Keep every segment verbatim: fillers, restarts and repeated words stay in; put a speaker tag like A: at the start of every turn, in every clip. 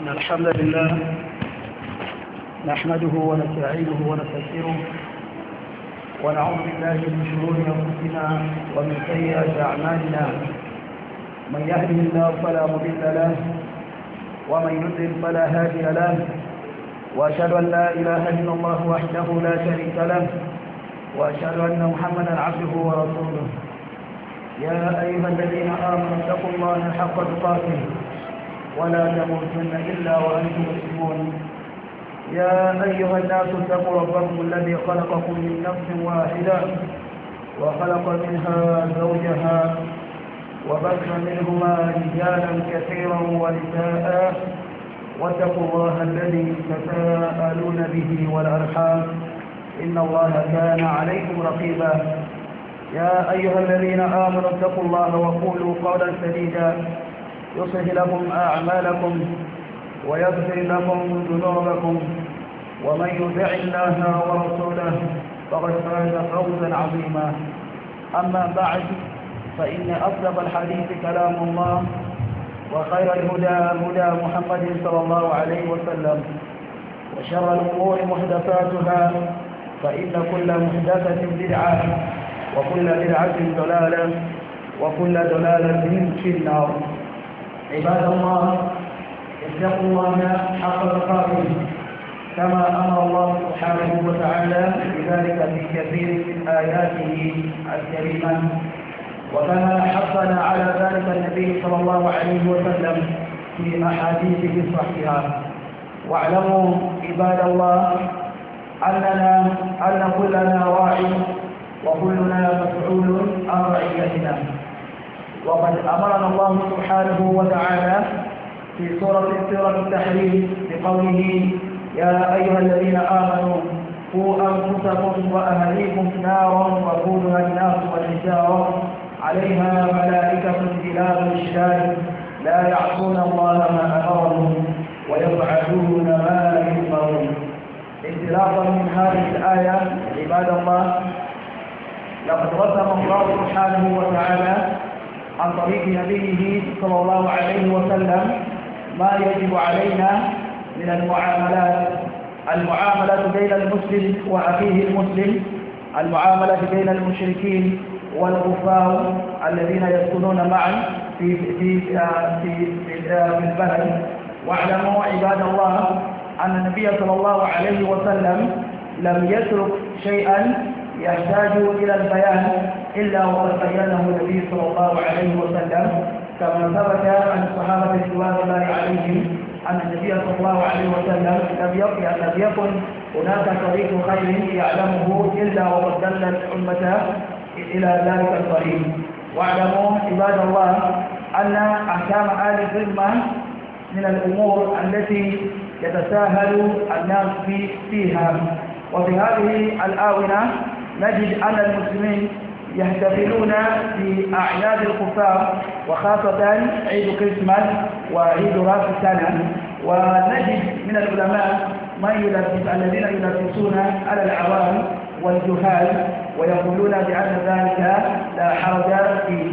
A: إن الحمد لله نحمده ونستعينه ونستغفره ونعوذ بالله من شرور أنفسنا ومن سيئات أعمالنا. من يهده الله فلا مضل له ومن يضلل فلا هادي له، وأشهد أن لا إله إلا الله وحده لا شريك له، وأشهد أن محمدا عبده ورسوله. يا أيها الذين آمنوا اتقوا الله حق تقاته ولا تموتن إلا وأنتم مسلمون. يا أيها الناس اتقوا ربكم الذي خلقكم من نفس واحدة وخلق منها زوجها وبث منهما رجالا كثيرا ونساء، واتقوا الله الذي تساءلون به والأرحام إن الله كان عليكم رقيبا. يا أيها الذين آمنوا اتقوا الله وقولوا قولا سديدا يصلح لكم أعمالكم ويغفر لكم ذنوبكم، ومن يطع الله ورسوله فقد فاز فوزا عظيما. أما بعد، فإن أصدق الحديث كلام الله، وخير الهدى هدى محمد صلى الله عليه وسلم، وشر الأمور محدثاتها، فإن كل محدثة بدعة وكل بدعة ضلالة وكل ضلالة في النار. عباد الله، اتقوا الله حق تقاته كما أمر الله سبحانه وتعالى بذلك في كثير من آياته الكريمة، وكما حثنا على ذلك النبي صلى الله عليه وسلم في أحاديثه الصحيحة. واعلموا عباد الله أننا أن كلنا راع وكلنا مسؤول عن رعيتنا. وقد أمرنا الله سبحانه وتعالى في سورة سورة التحريم بقوله: يا أيها الذين آمنوا قوا أنفسكم وأهليكم نارا وقودها الناس والحجارة عليها ملائكة غلاظ شداد لا يعصون الله ما أمرهم ويفعلون ما يؤمرون. انطلاقا من هذه الآية عباد الله، لقد رسم الله سبحانه وتعالى عن طريق نبيه صلى الله عليه وسلم ما يجب علينا من المعاملات، المعاملة بين المسلم وأخيه المسلم، المعاملة بين المشركين والكفار الذين يسكنون معا في في في في البلد. واعلموا عباد الله أن النبي صلى الله عليه وسلم لم يترك شيئا يحتاج إلى البيان إلا وقد بينه النبي صلى الله عليه وسلم، كما ثبت عن الصحابة رضوان الله عليهم أن النبي صلى الله عليه وسلم لم يكن هناك طريق خير يعلمه إلا وقد دل الأمة إلى ذلك الطريق. واعلموا عباد الله أن أحكام آل الذمة من الأمور التي يتساهل الناس فيها. وفي هذه الآونة نجد أن المسلمين يحتفلون في أعياد الكفار، وخاصة عيد كريسماس وعيد رأس السنة. ونجد من العلماء من يلبس الذين يلبسون على العوام والجهال ويقولون بأن ذلك لا حرج فيه،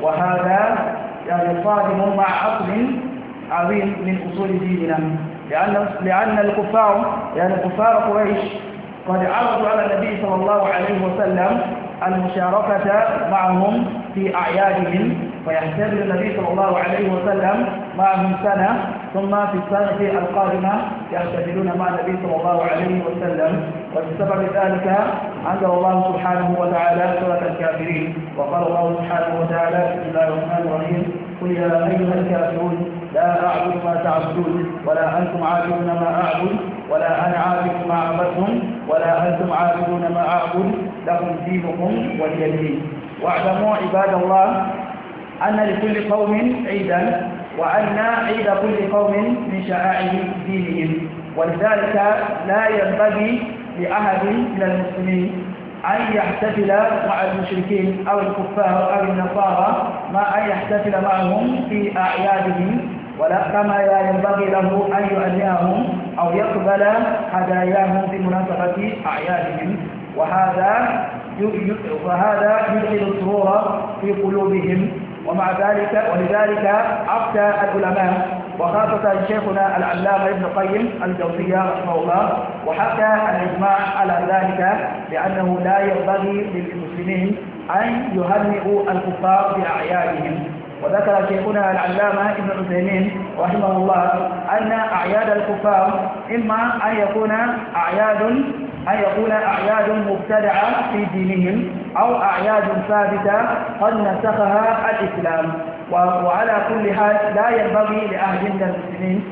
A: وهذا يعني صادم مع أصل عظيم من أصول ديننا، لأن لأن الكفار يعني كفار قريش قد عرضوا على النبي صلى الله عليه وسلم المشاركة معهم في أعيادهم، فيحتفل النبي صلى الله عليه وسلم معهم سنة، ثم في السنة القادمة يحتفلون مع النبي صلى الله عليه وسلم. وبسبب ذلك أنزل الله سبحانه وتعالى سورة الكافرين، وقال الله سبحانه وتعالى: بسم الله الرحمن الرحيم: قل يا أيها الكافرون لا أعبد ما تعبدون ولا أنتم عابدون ما أعبد ولا أنا عابد ما عبدتم ولا أنتم عابدون ما أعبد لكم دينكم ولي دين. واعلموا عباد الله أن لكل قوم عيدا، وأن عيد كل قوم من شعائر دينهم، ولذلك لا ينبغي لأحد من المسلمين أن يحتفل مع المشركين أو الكفار أو النصارى ما أن يحتفل معهم في أعيادهم، ولا كما لا ينبغي له أن يؤذيهم أو يقبل هداياهم في مناسبة أعيادهم. وهذا وهذا يدخل السرور في قلوبهم ومع ذلك ولذلك أفتى العلماء وخاصة شيخنا العلامة ابن القيم الجوزية رحمه الله وحكى الإجماع على ذلك بأنه لا ينبغي للمسلمين أن يهنئوا الكفار بأعيادهم. وذكر شيخنا العلامة ابن عثيمين رحمه الله أن أعياد الكفار إما أن يكون أعياد أن يكون أعياد مبتدعة في دينهم أو أعياد ثابتة قد نسخها الإسلام. وعلى كل حال لا ينبغي لأحد من المسلمين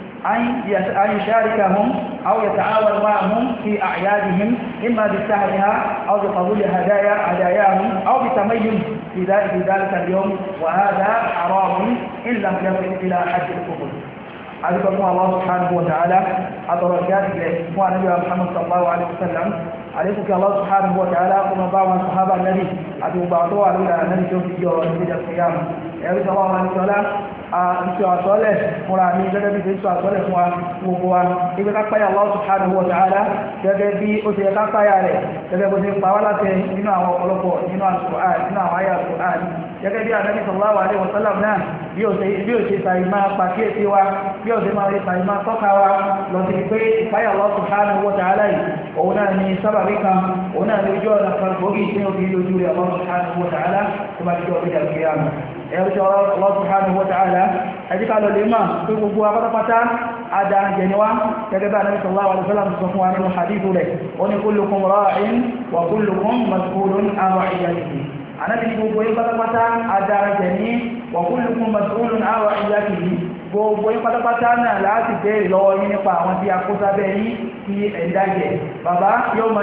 A: أن يشاركهم أو يتعاون معهم في أعيادهم إما بسهرها أو بقبول هدايا هداياهم أو بتميز في ذلك اليوم، وهذا حرام إن لم يصل إلى حد الكفر. أذكركم الله سبحانه وتعالى أدركات إخوان النبي محمد صلى الله عليه وسلم عليكم الله سبحانه وتعالى كما بعض الصحابة النبي أدو بعضوا على النبي يوم في يوم القيامة يقول الله عليه وسلم ìṣọ́ àṣọ́lẹ̀ fúnra ní gẹ́gẹ́ bí ìṣọ́ àṣọ́lẹ̀ fún wa gbogbo wa ibi ká páyà Allah subhanahu wa ta'ala gẹ́gẹ́ bí ó ti ẹ̀ká páyà rẹ̀ gẹ́gẹ́ bó ti pa wá láti nínú àwọn ọ̀pọ̀lọpọ̀ nínú Al-Qur'an nínú àwọn àyà Al-Qur'an gẹ́gẹ́ bí Ànábì sallallahu alaihi wasallam náà bí ó ṣe tàí máa pàkíyèsí wa bí ó ṣe máa rí tàí máa tọ́ka wa lọ sí pé ìpáyà Allah subhanahu wa ta'ala yìí òun náà ni sábàbí kan òun náà ni ojú ọ̀nà kan gbòógì tí ó fi ojú rẹ̀ Allah subhanahu wa ta'ala tó bá jọ orí àgbéyàmù ẹ̀rùsọ Allah subhanahu wa ta'ala ẹjíká lọ lè máa tó gbogbo apátápátá àdá jẹniwá gẹ́gẹ́ bá Ànábì sallallahu alaihi wasallam sọ fún wa nínú hadithu rẹ̀ ó ní kullukum ra'in wa kullukum mas'ulun an ra'iyatihi. Ànábì ní gbogbo yín pátápátá àdá jẹni wa kullukum mas'ulun an ra'iyatihi, gbogbo yín pátápátá náà láti béèrè lọ́wọ́ yín nípa àwọn tí a kó sábẹ́ yín tí ẹ̀dá jẹ. Bàbá yóò máa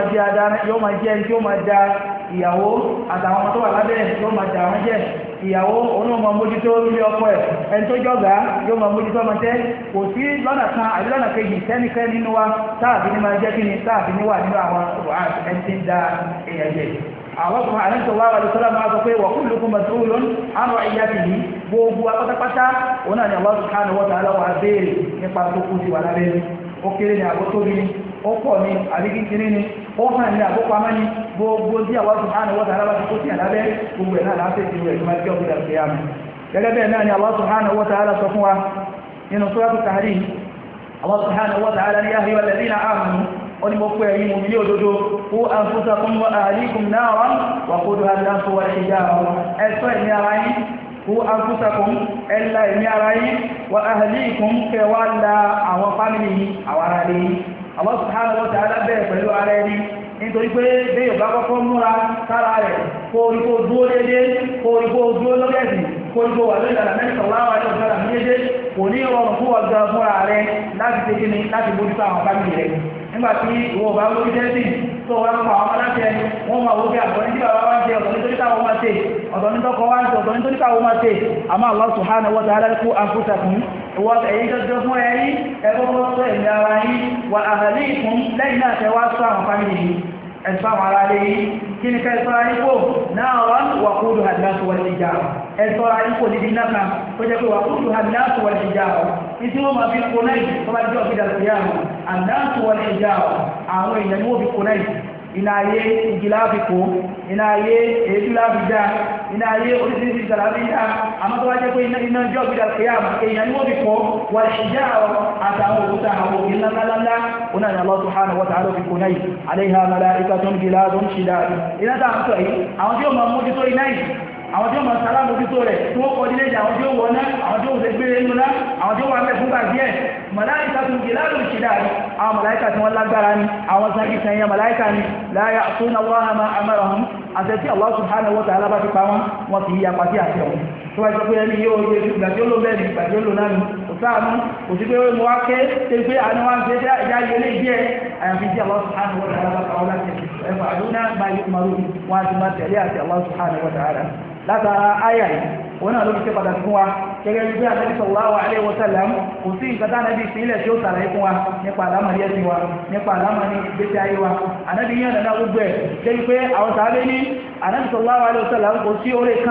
A: jẹ́ ẹni tí ó máa dá ìyàwó àtàwọn ọmọ tó wà lábẹ́ yóò máa dá wọn jẹ́. Ìyàwó onímọ̀ mójútó ilé ọkọ ẹ̀ ẹni tó jọ́gá yóò máa mójútó ọmọ tẹ́. Kò sí lọ́nà kan àbí lọ́nà kejì tẹ́nìkẹ́ nínú wa táàbí ní máa jẹ́ kí ni táàbí ní wà nínú àwọn ẹni tí ń da èèyàn jẹ. Àwọn ọkùnrin sallallahu alaihi wasallam máa sọ pé wa kullukum mas'ulun an ra'iyatihi, gbogbo apátápátá òun náà ni Allah subhanahu wa ta'ala wà béèrè nípa tó kú sí wà lábẹ́ ó kéré ní àbótóbi ni ó pọ̀ ní àríkíkiri ni ó hàn ní àbópamọ́ ní gbogbo tí Allah subhanahu wa ta'ala bá ti kó sí àlábẹ́ gbogbo ẹ̀ náà láti ti rẹ̀ tó máa jẹ́ ọ̀gbìn àti àmì. Gẹ́gẹ́ bẹ́ẹ̀ náà ni Allah subhanahu wa ta'ala sọ fún wa nínú Suratu Tahrim. Allah subhanahu wa ta'ala ní ya ayyuhal ladhina amanu ó ní mo pé ẹ̀yin mùmínì òdodo qu anfusakum wa ahlikum naran waquduha an-nasu wal hijara, ẹ̀ṣọ́ ẹ̀mí ara yín qu anfusakum ẹ̀lá ẹ̀mí ara yín wa ahlikum kẹwàá la àwọn fámìlì yìí àwọn ará lè yìí. Allah subhanahu wa ta'ala bẹ̀rẹ̀ pẹ̀lú ara ẹni nítorí pé bẹ́ẹ̀ bá kọ́kọ́ múra sára rẹ̀ kó orí kó dúó dédé kó orí kó dúó lọ́gẹ̀ẹ́sì kó orí kó wà lórí ìlànà mẹ́rin sallallahu alaihi wasallam méjèèjì kò ní rọrùn fún ọjọ́ múra rẹ̀ láti ṣe kí ni láti bójútó àwọn fámìlì rẹ̀. Nígbàtí ìwọ bá lórí tẹ́sì tó wá ń pa àwọn aláṣẹ ẹni wọ́n máa wókè àtọ̀ ní tí bàbá wá ń ṣe ọ̀tọ̀ nítorí táwọn máa ṣe ọ̀tọ̀ nítọ́kọ wá ń ṣe ọ̀tọ̀ nítorí táwọn máa ṣe. Àmọ́ Allah subhanahu wa ta'ala qu anfusakum ìwọ ẹ̀yìn tọ́jọ́ fún ẹ̀yìn ẹgbọ́gbọ́ sọ ẹ̀mí ara yín wa ahlikum lẹ́yìn náà tẹ́wàá sọ àwọn fámìlì yìí ẹ̀sọ́ àwọn ará lè yìí kí ní kẹ́ẹ̀sọ́ ayíkò náà wọ́n wàkúrù an-nas wal-hijara ẹ̀sọ́ ayíkò níbi náà kan tó jẹ́ pé wàkúrù an-nas wal-hijara ní tí wọ́n máa fi kó náà tó bá jẹ́ ọ̀fídà síyàmù an-nas wal-hijara àwọn èèyàn ni wọ́n fi kó náà iná ayé igi láàfikò iná ayé èédú láàfijá iná ayé orísìírísìí ìgbàláfíà àmọ́ tó wá jẹ́ pé iná jọ́ ọ̀fídà síyàmù èèyàn ni wọ́n fi kó wal-hijara àtàwọn òkúta àwọn òkè ńláńlá ona ni Allah subhanahu wa ta'ala fi kunai alaiha malaikatun giladun shidad. Ina ta ń sọ yìí àwọn tí ó máa mójútó iná yìí àwọn tí ó máa sálá mójútó rẹ̀ tí wọ́n kọ́ nílé àwọn tí ó wọ́n náà àwọn tí ó lè gbé inú náà àwọn tí ó wà mẹ́ fún gbàgbé ẹ̀ malaikatun giladun shidad àwọn màláíkà tí wọ́n lágbára ni àwọn sáàkì sanyẹ màláíkà ni la ya'suna Allaha ma amarahum àtẹ́tí Allah subhanahu wa ta'ala bá fi pa wọn wọn fi yíya pàtí àti ọ̀hún tó wáyé pé ẹni yóò gbé ìgbàtí ó lò bẹ́ẹ̀ ni ìgbàtí ó lò náà ni kò sáàmù kò sí pé mo wá ké tẹ́ pé àni wá ń ṣe tẹ́ ẹja ilé díẹ̀ àyàfi tí Allah subhanahu wa ta'ala bá pa wọn láti ẹ̀fà àdúnà máa yí kumaru wọn àti máa tẹ̀lé àti Allah subhanahu wa ta'ala látara áyà yìí wọn náà ló fi ṣe pàtàkì fún wa gẹ́gẹ́ bí Ànábì sallallahu alaihi wasallam kò sí nǹkan tá Ànábì sílẹ̀ tí ó sàlàyé fún wa nípa àlámọ̀rí ẹ̀sìn wa nípa àlámọ̀rí ìgbésí ayé wa. Ànábì yẹn dandan gbogbo ẹ̀ débi pé àwọn sàábé ní Ànábì sallallahu alaihi wasallam kò sí oore kan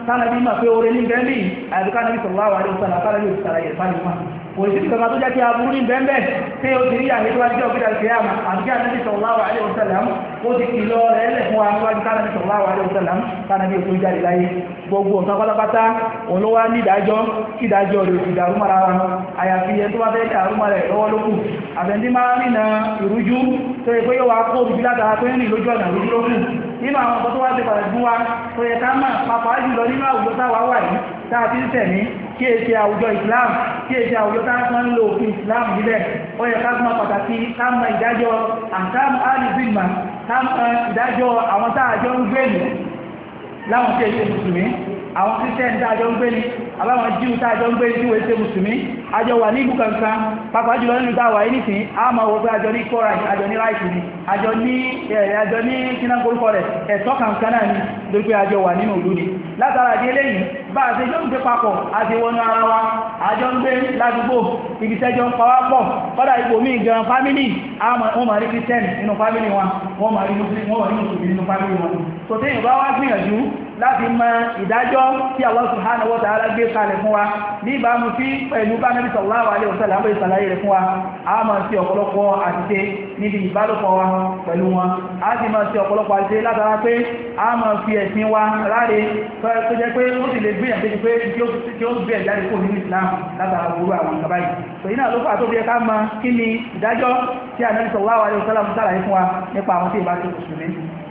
A: tánàbí mà pé oore ní bẹ́ẹ̀lì àdúkà nàbí sallallahu alaihi wasallam tánàbí ò sàlàyé fáyé wọn òṣìṣẹ́ kankan tó jẹ́ kí aburú ní bẹ́ẹ̀ tí ó ti rí àyè tó wájú ọ̀gbẹ́dà kìíyàmà àdúkà nàbí sallallahu alaihi wasallam ó ti kì lọ rẹ̀ lẹ̀ fún wa wájú tánàbí sallallahu alaihi wasallam tánàbí ò tó jáde láyé gbogbo nǹkan pátápátá olówá ní ìdájọ́ kí ìdájọ́ rẹ̀ ti dàrú mara wa àyàfi ẹ̀ tó bá fẹ́ dàrú mara ẹ̀ lọ́wọ́ lókù àbẹ̀ndí máa ń rìnà ìrújú tó yẹ pé yóò wá kó òbí látara tó ń rìn lójú ọ̀nà ìrújú lókù nínú àwọn ọ̀pọ̀ tó wá ti pàdé fún wa tó yẹ ká máa pàpàá jùlọ nínú àwùjọ táwa wà yìí táà tí ń tẹ̀mí kí è ṣe àwùjọ Islam kí è ṣe àwùjọ táà ń lo òfin Islam nílẹ̀ ó yẹ ká mọ̀ pàtàkì ká mọ̀ ìdájọ́ àǹtàmù alìbìmà ká mọ̀ ìdájọ́ àwọn táàjọ ń gbé ní láwọn tí èṣe mùsùlùmí àwọn kírísítẹ́nì táàjọ ń gbé ní àbáwọn jíù táàjọ ń gbé ní tí wọ́n ṣe mùsùlùmí àjọ wà ní ìlú kankan pàápàá jùlọ nínú táwà anything a máa wọ́n pé àjọ ní kọ́ra àjọ ní ráìtì ni àjọ ní ẹ̀rẹ̀ àjọ ní kíná korúkọ rẹ̀ ẹ̀tọ́ kankan náà ni lórí pé àjọ wà nínú ìlú ni látara di eléyìí bá a ṣe jọ ń gbé papọ̀ àti wọnú ara wa àjọ ń gbé ládùúgbò ibi tẹ́jọ ń pawá pọ̀ kọ́dà ipò míì gan fámílì wọ́n máa rí kírísítẹ́nì nínú fámílì wọn wọ́n máa rí mùsùlùmí nínú fámílì wọn tó tẹ́yìn bá wá gbìyànjú láti mọ ìdájọ́ tí Allah subhanahu wa ta'ala gbé kalẹ̀ fún wa ní ìbámu sí pẹ̀lú bá Nabi sallallahu alaihi wasallam àbẹ́ ìsàlàyé rẹ̀ fún wa a máa sí ọ̀pọ̀lọpọ̀ àtìṣe níbi ìbálòpọ̀ wa pẹ̀lú wọn a sì máa sí ọ̀pọ̀lọpọ̀ àtìṣe látara pé a máa fi ẹ̀sìn wa ráre tó jẹ́ pé ó sì lè gbìyànjú pé tí ó gbé ẹ̀jáde kò nínú Islam látara gbogbo àwọn ìjọba yìí so iná ló fà tó bí ẹ ká mọ kí ni ìdájọ́ tí Nabi sallallahu alaihi wasallam sàlàyé fún wa nípa àwọn tí ìbá ti mùsùlùmí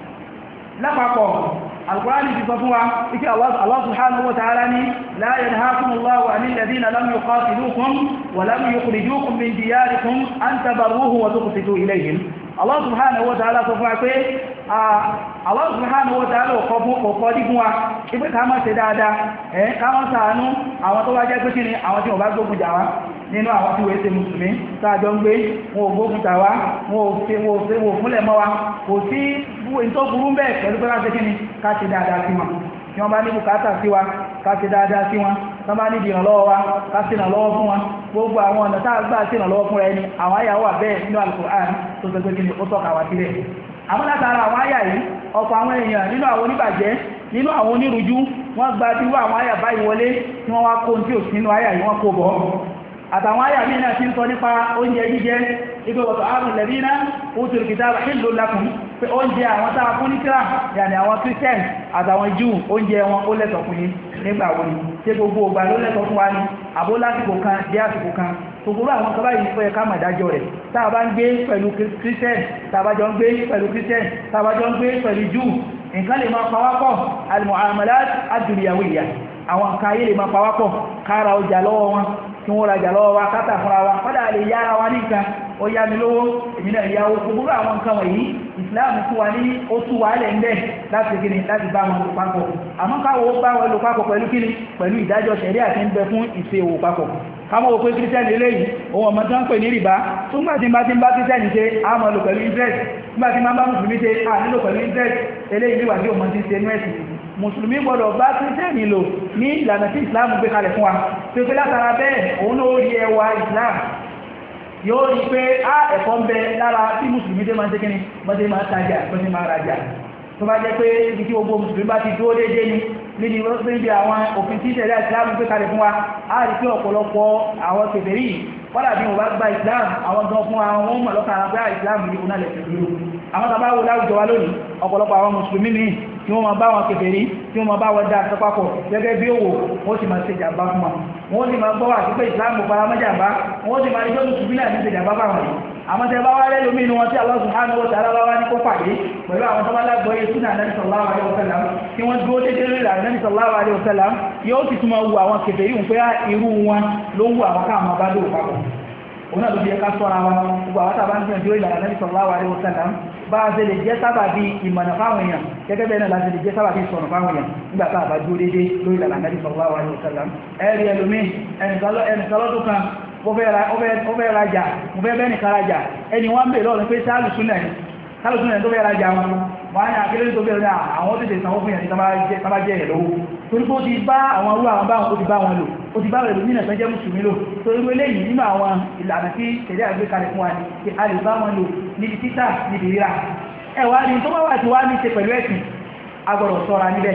A: lápapọ̀ Al-Qur'an ti sọ fún wa ike Allah subhanahu wa ta'ala ni la yanhaakumullahu 'anil ladhina lam yuqatilukum wa lam yukhrijukum min diyarikum an tabarruhum wa tuqsitu ilayhim Allah subhanahu wa ta'ala sọ fún wa pé Allah subhanahu wa ta'ala kọ fún ọkọ̀ dígún wa ipé ká máa ṣe dáadáa ẹ̀ ká máa ṣàánú àwọn tó wá jẹ́ pé kí ni àwọn tí wọ́n bá gbógun jà wá nínú àwọn tí wọ́n ṣe mùsùlùmí tààjọ ń gbé wọn ò gbógun jà wá wọn ò fúnlẹ̀ mọ́ wa kò sí tó burú bẹ́ẹ̀ pẹ̀lú pé láti kí ni ká ṣe dáadáa sí wọn tí wọ́n bá ní bùkátà sí wa ká ṣe dáadáa sí wọn tán bá ní ìrànlọ́wọ́ wa ká ṣe ìrànlọ́wọ́ fún wọn gbogbo àwọn ọ̀nà táà gbà ṣe ìrànlọ́wọ́ fún ẹni àwọn àyà wà bẹ́ẹ̀ nínú Al-Qur'an tó sọ pé kí ni ó tọ́ka wá sílẹ̀ àmọ́ látara àwọn àyà yìí ọ̀pọ̀ àwọn èèyàn nínú àwọn oníbàjẹ́ nínú àwọn onírújú wọ́n gba tí wọ́n àwọn àyà báyìí wọlé tí wọ́n wá kó tí ò sínú àyà yìí wọ́n kó bọ́ àtàwọn àyà mí náà ti ń sọ nípa oúnjẹ jíjẹ ibi wọ̀tọ̀ àrùn lẹ̀bí náà ó tòrò kìtàbà ìlú lákùn pé oúnjẹ àwọn tàà fún ní tíra yàní àwọn Christian àtàwọn Jew oúnjẹ wọn ó lẹ́tọ̀ fún yín nígbà wo ni tí gbogbo ògbà ló lẹ́tọ̀ fún wa ní àbó lásìkò kan dé àsìkò kan gbogbo àwọn kan báyìí fẹ́ ká mà dájọ́ rẹ̀ tàà bá ń gbé pẹ̀lú Christian tàà bá jọ ń gbé pẹ̀lú Christian tàà bá jọ ń gbé pẹ̀lú Jew nǹkan lè máa pawápọ̀ al-mu'amalat ad-dunyawiyya àwọn nǹkan ayé lè máa pawápọ̀ kára ọjà lọ́wọ́ wọn kí wọ́n rajà lọ́wọ́ wa kátà fúnra wa kọ́dà lè yára wa ní nǹkan ó yá mi lówó èmi náà yáwó gbogbo àwọn nǹkan wọ̀nyí Islam fún wa ní ó tú wa lẹ̀ ń bẹ̀ láti gíní láti bá wọn lò papọ̀ àmọ́ káwọ́ bá wọn lò papọ̀ pẹ̀lú kíni pẹ̀lú ìdájọ́ ṣẹ̀rí àti ń bẹ fún ìṣe òwò papọ̀ kámọ́ òpé kírísẹ́nì eléyìí ohun ọmọ tó ń pè ní rìbá tó ń gbà tí bá tí bá kírísẹ́nì ṣe àmọ́ lò pẹ̀lú interest nígbà tí máa bá mùsùlùmí ṣe à nílò pẹ̀lú interest eléyìí níwà tí òmọ ti ṣe nẹ́ẹ̀sì mùsùlùmí gbọdọ̀ bá kírísẹ́nì lò ní ìlànà tí Islam gbé kalẹ̀ fún wa tó pé látara bẹ́ẹ̀ òun ló rí ẹwà Islam yóò rí pé á ẹ̀kọ́ ń bẹ lára tí mùsùlùmí tẹ́ máa ṣe kíni bọ́dé máa tajà bọ́dé máa rajà tó bá jẹ́ pé ibi tí gbogbo mùsùlùmí bá ti dúró déédéé ni níbi níbi àwọn òfin tí ìṣẹ̀lẹ̀ Islam gbé kalẹ̀ fún wa á rí pé ọ̀pọ̀lọpọ̀ àwọn kèfèrí wọ́n dàbí wọ́n bá gba Islam àwọn gan fún àwọn ohun mọ̀lọ́kàrà pé Islam ní ìkúnná lẹ̀ tẹ̀lú àwọn tàbá wo láwùjọ wa lónìí ọ̀pọ̀lọpọ̀ àwọn mùsùlùmí ní tí wọ́n máa bá wọn kèfèrí tí wọ́n máa bá wọn dá àtọ́pàpọ̀ gẹ́gẹ́ bí òwò wọ́n sì máa ṣe jàmbá fún wọn wọ́n sì máa gbọ́wà sí pé Islam kò fara mọ́ jàmbá wọ́n sì máa ní jọ́ mùsùlùmí náà ní ṣe jàmbá bá wọn àmọ́ tẹ́ bá wá rẹ́ lómi inú wọn tí Allah subhanahu wa ta'ala wá ní kó pàdé pẹ̀lú àwọn tọ́bá lágbọ́yé súnà Nabi sallallahu alaihi wasallam tí wọ́n dúró dédé rí ìlànà Nabi sallallahu alaihi wasallam yóò sì túnmọ̀ wu àwọn kèfèrí ń pé irú wọn ló wù àwọn káàmà bá dò papọ̀ òun náà ló fi ẹka sọ́ra wa gbogbo àwọn tàbá ń gbìyànjú ìlànà Nabi sallallahu alaihi wasallam bá a ṣe lè jẹ́ sábà bí ìmọ̀nà fáwọn èèyàn gẹ́gẹ́ bẹ́ẹ̀ náà láti lè jẹ́ sábà bí ìsọ̀nà fáwọn èèyàn nígbà tá a bá dúró dédé lórí ìlànà Nabi sallallahu alaihi wasallam ẹ̀rí ẹlòmí ẹnìkan lọ́dún kan ó fẹ́ rajà mo fẹ́ bẹ́ẹ̀ nìkan rajà ẹni wọ́n ń bèèrè lọ́rùn pé sáàlùsúnà ni sáàlùsúnà tó fẹ́ rajà wọn wọ́n á ní àkílẹ̀ tó bẹ̀rẹ̀ àwọn tètè sanwó fún ìyàní tàbá jẹ́ ẹ̀ lówó torí pé ó ti bá àwọn orú àwọn báwọn ó ti bá wọn lò ó ti bá rẹ̀ lò nínú ẹ̀sán jẹ́ mùsùlùmí lò torí pé lẹ́yìn nínú àwọn ìlànà tí tẹ̀lé àgbékalẹ̀ fún wa ni pé a lè bá wọn lò níbi títà níbi rírà ẹ̀wà ni tó bá wà tí wá ní ṣe pẹ̀lú ẹ̀sìn agbọ̀rọ̀ sọ́ra níbẹ̀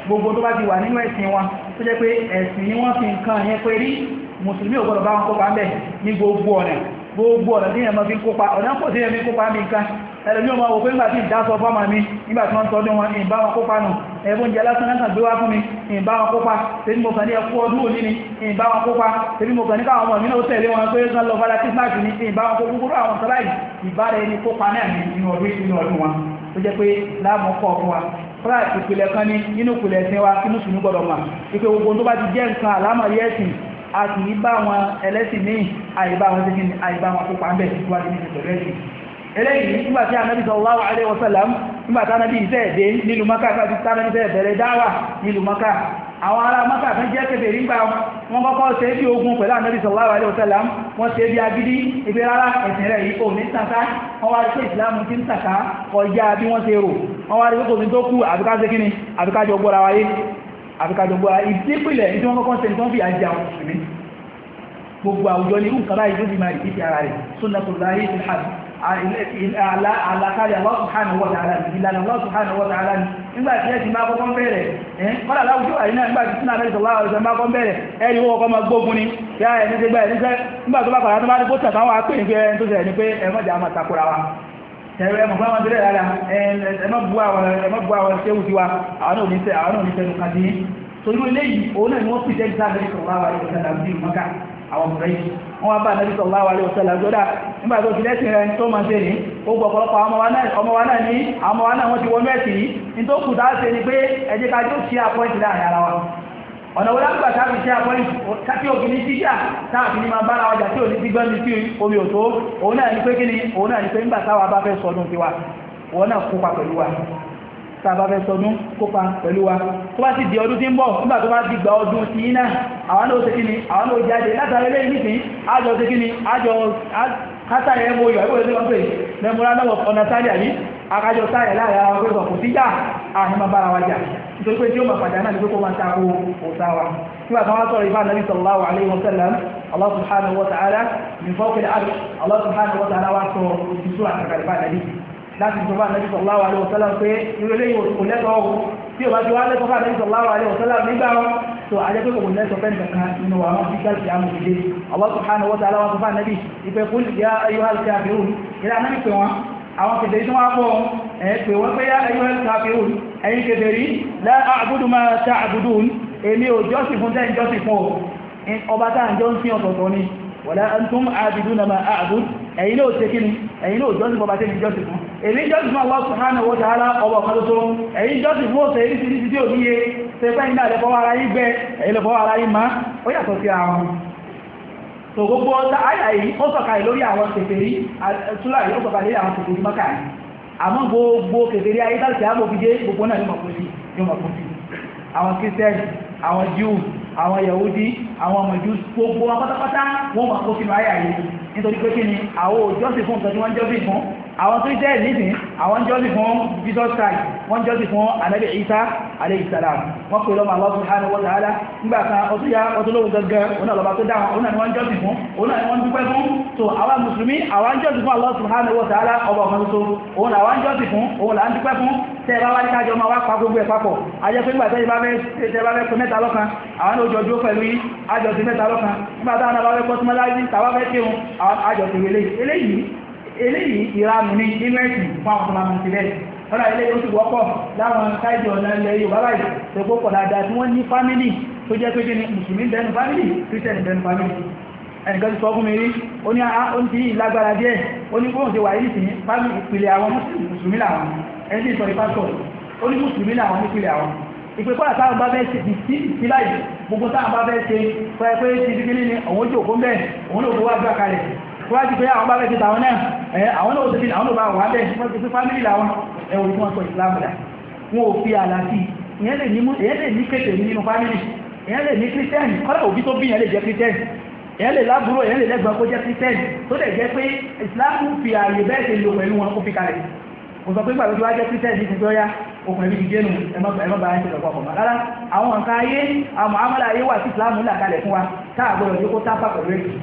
A: gbogbo tó bá ti wà nínú ẹ̀sìn wọn tó jẹ́ pé ẹ̀sìn ni wọ́n fi nǹkan yẹn pé rí mùsùlùmí ò gbọ́dọ̀ bá wọn kópa ń bẹ̀ ní gbogbo ọ̀nà gbogbo ọ̀nà tí ẹ̀mọ́ fi ń kópa ọ̀nà pọ̀ sí ẹ̀mí kópa mi nǹkan ẹlòmí ọmọ òpé nígbà tí ìdásọ fọ́mà mi nígbà tí wọ́n tọ́dún wọn ìbá wọn kópa nù ẹ̀bùn jẹ́ lásán náà gbé wá fún mi ìbá wọn kópa tẹ́bí mo kàn ní ẹkú ọdún òní ni ìbá wọn kópa tẹ́bí mo kàn ní káwọn ọmọ mi náà tẹ̀lé wọn pé kán lọ fara christmas ní ìbá wọn kópa gbogbo àwọn sọláì ìbára ẹni kópa náà nínú ọdún nínú ọdún wọn tó jẹ́ pé láàmú kọ́ fún wa fúnra ìpìlẹ̀ kan ní nínú ìpìlẹ̀ ẹ̀sìn wa kí mùsùlùmí gbọ́dọ̀ mà ìpè gbogbo tó bá ti jẹ́ nǹkan àlámọ̀rí ẹ̀sìn a kì í bá wọn ẹlẹ́sìn ní àìbá wọn tẹ́kí àìbá wọn kópa ń bẹ̀ síwájú ní ìpẹ̀lẹ̀ ẹ̀sìn eléyìí nígbàtí Ànábì sallallahu alaihi wasallam nígbàtí Ànábì ìfẹ́ ẹ̀dẹ́ nílùú Mákà àti tánàbí fẹ́ bẹ̀rẹ̀ dáwà nílùú Mákà àwọn ará Mákà kan jẹ́ kèfèrí nígbà wọn kọ́kọ́ ṣe bí ogun pẹ̀lú Ànábì sallallahu alaihi wasallam wọ́n ṣe bí agídí ìgbé rárá ẹ̀sìn rẹ̀ yìí kò ní tàkà wọ́n wá rí pé ìsìlámù ti ń tàkà kọjá bí wọ́n ṣe rò wọ́n wá rí pé kò ní tó kú àbíká ṣe kíni àbíká jọ gbọ́ra wáyé àbíká jọ gbọ́ra ìdípìlẹ̀ ìdí wọn kọ́kọ́ ṣe ní tó ń fi àjẹ àwọn òṣèlú gbogbo àwùjọ ní irú nǹkan báyìí ló ti máa ìdí ara rẹ̀ sunnatullahi fil hajj àlàkalẹ̀ Allah subhanahu wa ta'ala ìlànà Allah subhanahu wa ta'ala nígbàtí ẹ ti máa kọ́kọ́ bẹ̀rẹ̀ kọ́lá láwùjọ àìyàn nígbàtí sínú àmẹ́rẹ̀ sallallahu alaihi wasallam máa kọ́ bẹ̀rẹ̀ ẹ̀rí owó ọkọ̀ ma gbógun ni yá ẹni tẹ́ gbá ẹni tẹ́ nígbà tó bá kọ̀lá tó bá ní kó tàkà wà pé ní pé ẹni tó sẹ̀ ní pé ẹmọ́jà máa takura wa tẹ̀rẹ ẹmọ̀ fún àwọn tẹ́lẹ̀ rárá ẹmọ́ bu àwọn ṣéwù tiwa àwọn oníṣẹ́ nùkàdí torí eléyìí òun náà ni wọ́n pìtẹ́ ìta àmẹ́rẹ̀ sallallahu alaihi wasallam bí mọ́ká àwọn ọmọ rẹ̀ wọ́n wá bá Ànábì sallallahu alaihi wasallam jọ́dá nígbà tó ti lẹ́sìn rẹ̀ tó máa ṣe ní ó gbọ́ ọ̀pọ̀lọpọ̀ ọmọ wa náà ní ọmọ wa náà wọ́n ti wọ́n mẹ́sì yìí ní tó kù dáa ṣe ni pé ẹ jẹ́ ká jó ṣe àpọ́ìntì láàrin ara wa ọ̀nà wọ́n lágbà tàbí ṣe àpọ́ìntì tí òkè ní jíjà táàbí ní máa bára ọjà tí ò ní gbígbọ́n ní sí omi òtó òun náà ní pé kíni òun náà ní pé nígbà táwa bá fẹ́ sọdún tiwa òun náà kópa pẹ̀lú wa tàbá fẹ́ sọdún kópa pẹ̀lú wa tó bá ti di ọdún tí ń bọ̀ nígbà tó bá ti gba ọdún tí iná àwọn náà ṣe kíni àwọn náà jáde látàrí lẹ́yìn nìsín àjọ ṣe kíni àjọ kátàrí ẹmọ oyọ̀ ẹgbẹ́ ìwé wọn pè memorandum of understanding akájọ sáyẹ̀ láàrin àwọn pẹ́sọ̀ kò síjà àhìmọ̀ bára wa jà nítorí pé tí ó mọ̀ pàdé náà ní pé kó máa tako òta wa nígbà kan wá sọ̀rọ̀ ìfà Nabi sallallahu alaihi wa sallam Allah subhanahu wa ta'ala min fawqi al-arsh Allah subhanahu wa ta'ala wá sọ òṣìṣú àkàkàlẹ̀ bá nàbí láti sọ bá Nabi sallallahu alaihi wa sallam pé ìrọ̀lẹ́ yóò kò lẹ́tọ̀ọ́ tí ó bá ti wá lẹ́tọ̀ọ́ bá Nabi sallallahu alaihi wa sallam nígbà wọn tó ajẹ́ pé kò lẹ́tọ̀ọ́ fẹ́ nìkan nínú àwọn fíkàl sí àmì ìdè Allah subhanahu wa ta'ala wá sọ bá Nabi ìpẹ́ qul ya ayyuhal kafirun ìlà náà pè wọn àwọn kèfèrí tó wá pọ̀ ẹ̀ pè wọ́n pé ya ayyuhal kafirun ẹ̀yin kèfèrí la a'budu ma ta'budun èmi ò jọ́sìn fún tẹ́ ìjọ́sìn fún ọba táà jọ ń sí ọ̀tọ̀ọ̀tọ̀ ni wala antum a'biduna ma a'bud ẹ̀yin náà ṣe kíni ẹ̀yin náà jọ́sìn bọ́bá tẹ́ ìjọ́sìn fún èmi jọ́sìn fún Allah subhanahu wa ta'ala ọba kan tó ẹ̀yin jọ́sìn fún ọ̀sẹ̀ èrí sí tí ò níye ṣe pẹ́ iná lẹ́fọwọ́ ara yí gbẹ́ ẹ̀yin lẹ́fọwọ́ ara yí má ó yàtọ̀ sí àwọn tó gbogbo àyà yìí ó sọ̀kalẹ̀ lórí àwọn kèfèrí túlà yìí ó sọ̀kalẹ̀ lórí àwọn kèfèrí Mákà àmọ́ gbogbo kèfèrí ayé tàbí àmòfidé gbogbo náà yóò mọ̀ kó sí àwọn kírísítẹ́nì àwọn jíù àwọn yahudi àwọn ọmọdú gbogbo wọn pátápátá wọ́n máa kó sínú àyà yìí nítorí pé kí ni àwọn òjọ́sìn fún nǹkan tí wọ́n jọ́sìn fún àwọn tó jẹ́ nísìn àwọn jọ́sìn fún Jesus Christ wọ́n jọ́sìn fún Ànábì Isa alayhi salam wọ́n pè lọ́mọ Allah subhanahu wa ta'ala nígbà kan ọtún ya ọtún lóhun gangan òun náà lọ́ba tó dáwọn òun náà ni wọ́n jọ́sìn fún òun náà ni wọ́n dúpẹ́ fún so àwọn mùsùlùmí àwọn jọ́sìn fún Allah subhanahu wa ta'ala ọba ọ̀kan tó òun là wọ́n jọ́sìn fún òun là ń dúpẹ́ fún tẹ́ bá wá ní kájọ máa wá pa gbogbo ẹ̀ papọ̀ ajẹ́ pé nígbà tẹ́ bá fẹ́ pẹ́ mẹ́ta lọ́kan àwọn ní ojú ọjọ́ pẹ̀lú àjọsí mẹ́ta lọ́kan nígbà táwọn bá fẹ́ pọ́ símọ́lájí tàwà fẹ́ kírun àjọsí eléyìí eléyìí ìranù ní inú ẹ̀sìn fún àwọn ọmọ àmì sílẹ̀ ọ̀nà ilé ó ti wọ́pọ̀ láwọn káìdì ọ̀nà ilẹ̀ Yorùbá báyìí tó gbọ́pọ̀ dáadáa tí wọ́n ní fámílì tó jẹ́ pé ní mùsùlùmí bẹnu fámílì kírísítẹ̀nì bẹnu fámílì ẹnìkan ti sọ fún mi rí ó ní ó ti lágbára díẹ̀ ó ní bóhùn ti wà yìí sí fámílì ìpìlẹ̀ àwọn mùsùlùmí làwọn ẹni tí ìsọ̀rí pásọ̀ ó ní mùsùlùmí làwọn nípìlẹ̀ àwọn ìpẹ́kọ́ àtàwọn bá bẹ́ẹ̀ ṣe bí sí ìsíláì gbogbo táwọn bá bẹ́ẹ̀ ṣe pẹ́ẹ̀pẹ́ ti bí ní àwọn ojú òkú mẹ́ òun ló wá gbá kalẹ̀ wájú pé àwọn bá bẹ́ẹ̀ ṣe tàwọn náà ẹ̀ àwọn náà òṣèlú àwọn náà bá wà bẹ́ẹ̀ wọ́n ti fi fámílì làwọn ẹ̀wọ̀n tí wọ́n sọ ìsìlámù dà wọn ò fi àlàsì ìyẹn lè ní kéte nínú fámílì ìyẹn lè ní kírísítẹ́nì kọ́lá òbí tó bí ìyẹn lè jẹ́ kírísítẹ́nì ìyẹn lè lábúrò ìyẹn lè lẹ́gbọ́n kó jẹ́ kírísítẹ́nì tó dẹ̀ jẹ́ pé ìsìlámù fi ààyè bẹ́ẹ̀ ṣe lò pẹ̀lú wọn kó fi kalẹ̀ kò sọ pé gbàgbé tó wá jẹ́ kírísítẹ́nì ti tó yá okùn ẹbí ti jẹ́nu ẹmọ́ bá ń ṣe lọ́pọ̀ ọmọ rárá àwọn nǹkan ayé àwọn àmàlà ayé wà sí ìsìlámù là kalẹ̀ fún wa táàgbọ́rọ̀ yóò kó tápà pẹ̀lú èkì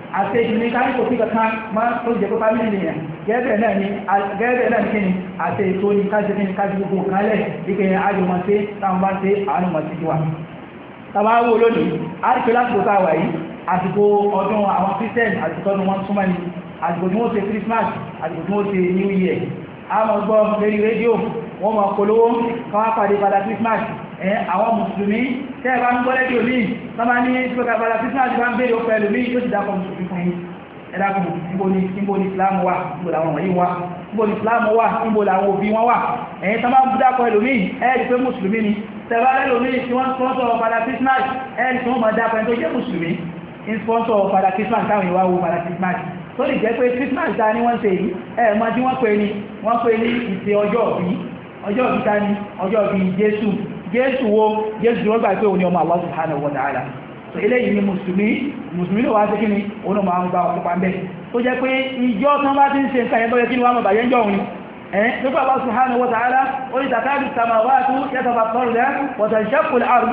A: àṣejù ní kárí kò sí kankan máa tó jẹ́ kó fámílì nìyẹn gẹ́gẹ́ náà ni gẹ́gẹ́ náà ni kíni àṣẹ ètò ní káṣe kíni káṣe gbogbo nǹkan lẹ̀ wípé àjọmọ̀ sí táwọn bá ń ṣe àánú mọ̀ sí wa tàbá wò lónìí a rí pé lásìkò tá a wà yìí àsìkò ọdún àwọn Christian àsìkò ọdún wọn súnmọ́ ni àsìkò tí wọ́n ṣe Christmas àsìkò tí wọ́n ṣe New Year a mọ̀ gbọ́ lórí rédíò wọ́n mọ̀ polówó káwá pàdé padà Christmas ẹ̀ àwọn mùsùlùmí tẹ́ ẹ bá ń gbọ́ rédíò míì tọ́ba ní ìṣúgbà padà Christmas bá ń béèrè ó pẹ̀lú míì yóò ti dákọ̀ mùsùlùmí fún yín ẹ dákun níbo ni níbo ni Islam wà níbo làwọn wọ̀nyí wà níbo ni Islam wà níbo làwọn òbí wọn wà ẹ̀yin tọ́ bá ń dákọ̀ ẹlòmíì ẹ̀ rí pé mùsùlùmí ni tẹ̀wá ẹlòmíì tí wọ́n sponsor padà Christmas ẹ̀ rí tí wọ́n mọ̀ dákọ̀ ẹni tó jẹ́ mùsùlùmí in sponsor padà Christmas táwọn ìwà wo padà Christmas tó lè jẹ́ pé Christmas ta ni wọ́n ṣe yìí ẹ̀ mọ́ tí wọ́n pè ní wọ́n pè ní ìṣe ọjọ́ òbí ọjọ́ òbí ta ni ọjọ́ òbí Jésù Jésù wo Jésù wọ́n gbà pé òun ni ọmọ Allah subhanahu wa ta'ala so eléyìí ni mùsùlùmí mùsùlùmí ló wá sí kí ni òun máa ń gba ọ̀pọ̀ pàmbẹ́ tó jẹ́ pé ìjọ tán bá ti ń ṣe nǹkan yẹn tó yẹ kí ni wọ́n mọ̀ bàyẹ́ ń jọ òun ẹ̀ nípa Allah subhanahu wa ta'ala ó ní takadu samawatu yatafattarna wa tanshaqqu al-ard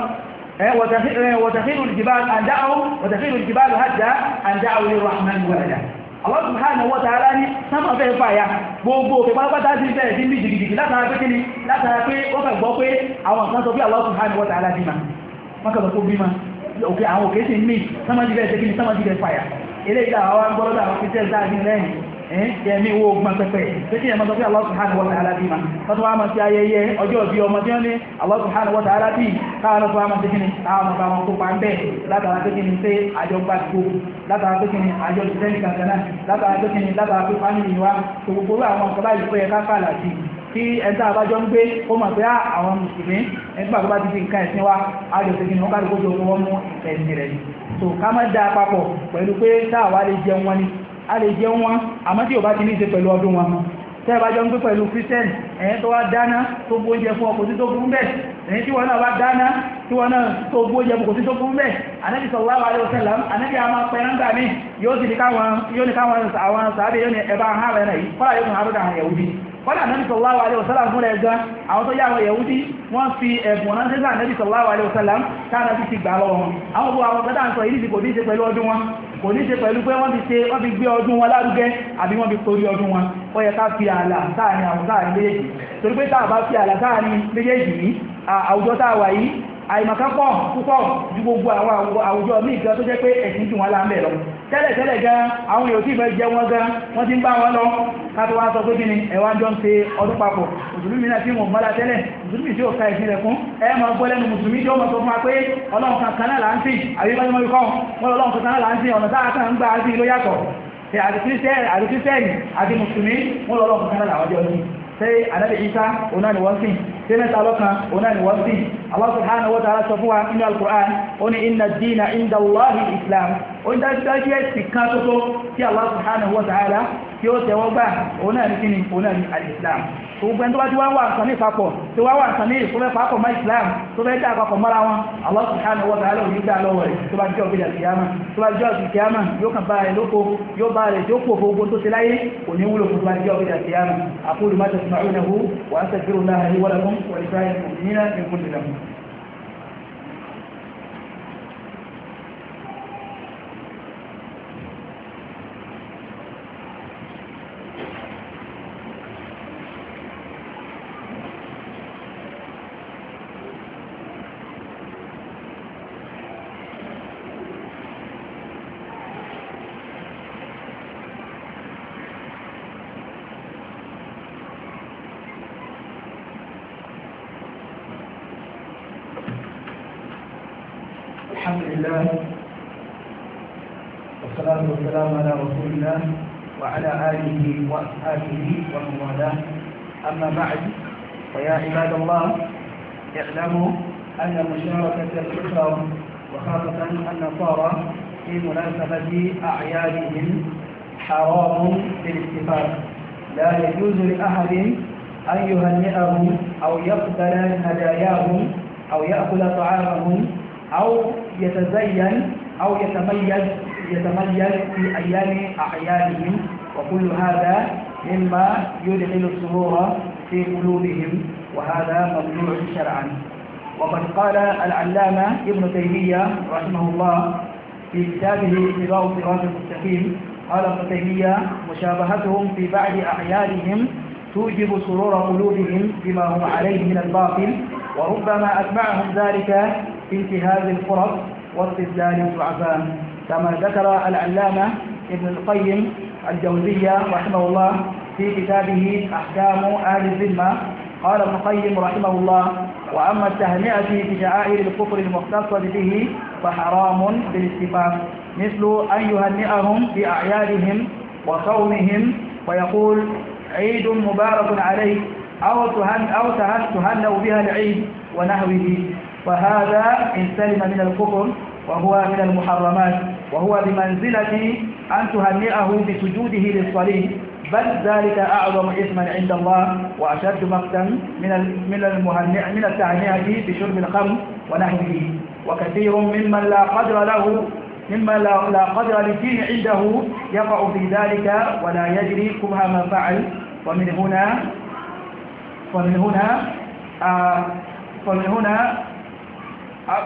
A: وتخير الجبال أن دعوا وتخير الجبال هدا أن دعوا للرحمن ولدا Allah subhanahu wa ta'ala ní sánmà fẹ́ fàyà gbogbo òkè pátápátá sí bẹ̀rẹ̀ sí ní jìgìjìgì látara pé kíni látara pé wọ́n fẹ́ gbọ́ pé àwọn kan sọ bí Allah subhanahu wa ta'ala bímá wọ́n kẹ́ lọ kó bímá òkè àwọn òkè sí ní sánmà jíbẹ̀ sí kíni sánmà jíbẹ̀ fàyà eléyìí àwọn gbọ́lọ́dọ̀ àwọn kristian dáadé lẹ́yìn ẹ̀mí owó ogun pẹ̀pẹ̀ pé kí ẹmọ́ sọ pé Allah subhanahu wa ta'ala bí ma tọ́tù wá mọ̀ sí ayẹyẹ ọjọ́ bí ọmọ tí ó ní Allah subhanahu wa ta'ala bí káwọn tó wá mọ̀ sí kíni káwọn ọmọ káwọn tó pa ń bẹ̀ látara pé kíni pé àjọ gbà tó látara pé kíni àjọ ìsẹ́ni kankaná látara pé kíni látara pé fámìlì wa tó gbogbo àwọn ọ̀sọ́ báyìí pé ẹ̀ká fà láti kí ẹ̀ntà àbájọ́ ń gbé ó mọ̀ pé àwọn mùsùlùmí ẹgbà tó bá ti di nǹkan ẹ̀sìn wa àjọ ìsẹ́ni wọn káàdì kójú owó mú ẹ̀sìn rẹ̀ so ká má dá papọ̀ pẹ̀lú pé táwa lè jẹun wọn ni a lè jẹun wọn àmọ́ tí ò bá ti ní ṣe pẹ̀lú ọdún wọn tẹ́ bá jọ ń gbé pẹ̀lú Christian ẹ̀yìn tó wá dáná tó gbóúnjẹ fún ọkọ̀ tí tó gún bẹ́ẹ̀ ẹ̀yìn tí wọ́n náà wá dáná tí wọ́n náà tó gbóúnjẹ fún ọkọ̀ tí tó gún bẹ́ẹ̀ Ànábì sallallahu alaihi wasallam Ànábì a máa pẹ̀rán gbà mí yóò sì ní káwọn àwọn sàábẹ̀ yóò ní ẹbá hàn rẹ̀ náà yìí kọ́lá yóò tún àrúdà àwọn Yahudi kọ́lá Ànábì sallallahu alaihi wasallam fún rẹ̀ gan àwọn tó yá àwọn Yahudi wọ́n fi ẹ̀bùn ránṣẹ́ sí Ànábì sallallahu alaihi wasallam káàkiri ti gbà lọ́wọ́ wọn àwọn gbogbo àwọn kẹta ń sọ ìdí kò ní ṣe pẹ̀lú ọdún wọn kò ní ṣe pẹ̀lú pé wọ́n fi ṣe wọ́n fi gbé ọdún wọn lárugẹ àbí wọ́n fi torí ọdún wọn ó yẹ ká fi ààlà sáàrin àwọn sáàrin méjèèjì torí pé táà bá fi ààlà sáàrin méjèèjì ní àwùjọ táà wà yìí àìmọ̀kan pọ̀ púpọ̀ ju gbogbo àwọn àwùjọ míì gan tó jẹ́ pé ẹ̀sìn jù wọn láńbẹ̀ lọ tẹ́lẹ̀ tẹ́lẹ̀ gan àwọn yóò tí ìfẹ́ jẹ wọn gan wọ́n ti ń bá wọn lọ kátó wá sọ pé kí ni ẹwà jọ ń ṣe ọdún papọ̀ mùsùlùmí náà tí wọ́n mọ́lá tẹ́lẹ̀ mùsùlùmí tí ó ka ìsìn rẹ̀ fún ẹ máa gbọ́ lẹ́nu mùsùlùmí tí ó mọ̀ sọ fún wa pé ọlọ́run kankan náà là ń sìn àbí bá mọ́ ikọ́ wọn ọlọ́run kankan náà là ń sìn ọ̀nà táà kan ń gbà á sí ló yàtọ̀ àti kírísítẹ́nì àti mùsùlùmí wọn ọlọ́run kankan náà làwọn jọ sí sai Ànábì Ìsá ọ̀nà ni wọ́n sìn sai mẹ́ta lọ́kan ọ̀nà ni wọ́n sìn Allah subhanahu wa ta'ala sọ fún wa inú al-Qur'an ó ní inna ad-dina inda Allahi al-Islam ó ń dájú ẹ̀sìn kan tó tó tí Allah subhanahu wa ta'ala tí ó tẹ́wọ́ gbà ọ̀nà ní kíni ọ̀nà ní al-Islam gbogbo ẹni tó bá ti wá wà nǹkan ní ìpapọ̀ tí wá wà nǹkan ní ìfúnfẹ́ papọ̀ mọ́ Islam tó fẹ́ dá àpapọ̀ mọ́ra wọn Allah subhanahu wa ta'ala òní dá lọ́wọ́ rẹ̀ tó bá jẹ́ òbí àkíyàmà tó bá jẹ́ òbí àkíyàmà yóò kàn bá rẹ̀ lóko yóò bá rẹ̀ tó pò gbogbo tó ti láyé kò ní wúlò tó bá jẹ́ òbí àkíyàmà aqulu ma tasma'unahu wa astaghfirullaha li wa lakum wa li sa'iril mu'minina min kulli dhanb الحمد لله والصلاة والسلام على رسول الله وعلى آله وأصحابه ومن والاه أما بعد فيا عباد الله اعلموا أن مشاركة الأسر وخاصة النصارى في مناسبة أعيادهم حرام بالاتفاق لا يجوز لأحد أن يهنئهم أو يقبل هداياهم أو يأكل طعامهم أو يتزين أو يتميز يتميز في أيام أعيادهم وكل هذا مما يدخل السرور في قلوبهم وهذا ممنوع شرعا وقد قال العلامة ابن تيمية رحمه الله في كتابه اتباع الصراط المستقيم قال ابن تيمية مشابهتهم في بعض أعيادهم توجب سرور قلوبهم بما هم عليه من الباطل، وربما أتبعهم ذلك في انتهاز الفرص واستدلال الضعفاء، كما ذكر العلامة ابن القيم الجوزية رحمه الله في كتابه أحكام أهل الذمة. قال ابن القيم رحمه الله: وأما التهنئة في شعائر الكفر المختصة به فحرام بالاتفاق، مثل أن يهنئهم بأعيادهم وصومهم ويقول عيد مبارك عليك أو تهن أو تهنأ بها العيد ونحوه، فهذا إن سلم من الكفر وهو من المحرمات، وهو بمنزلة أن تهنئه بسجوده للصليب، بل ذلك أعظم إثما عند الله وأشد مقتا من من المهنئ من التهنئة بشرب الخمر ونحوه. وكثير ممن لا قدر له مما لا, لا قدر للدين عنده يقع في ذلك ولا يدري كره ما فعل. ومن هنا ومن هنا آه ومن هنا آه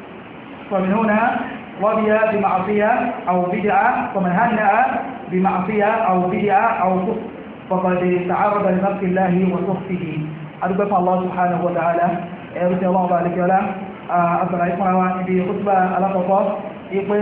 A: ومن هنا رضي بمعصية أو بدعة، ومن هنأ بمعصية أو بدعة أو كفر فقد تعرض لنفس الله وسخطه. أدعو الله سبحانه وتعالى يرسل الله بارك ولا أصلا يسمعوا في خطبة على قصص ipe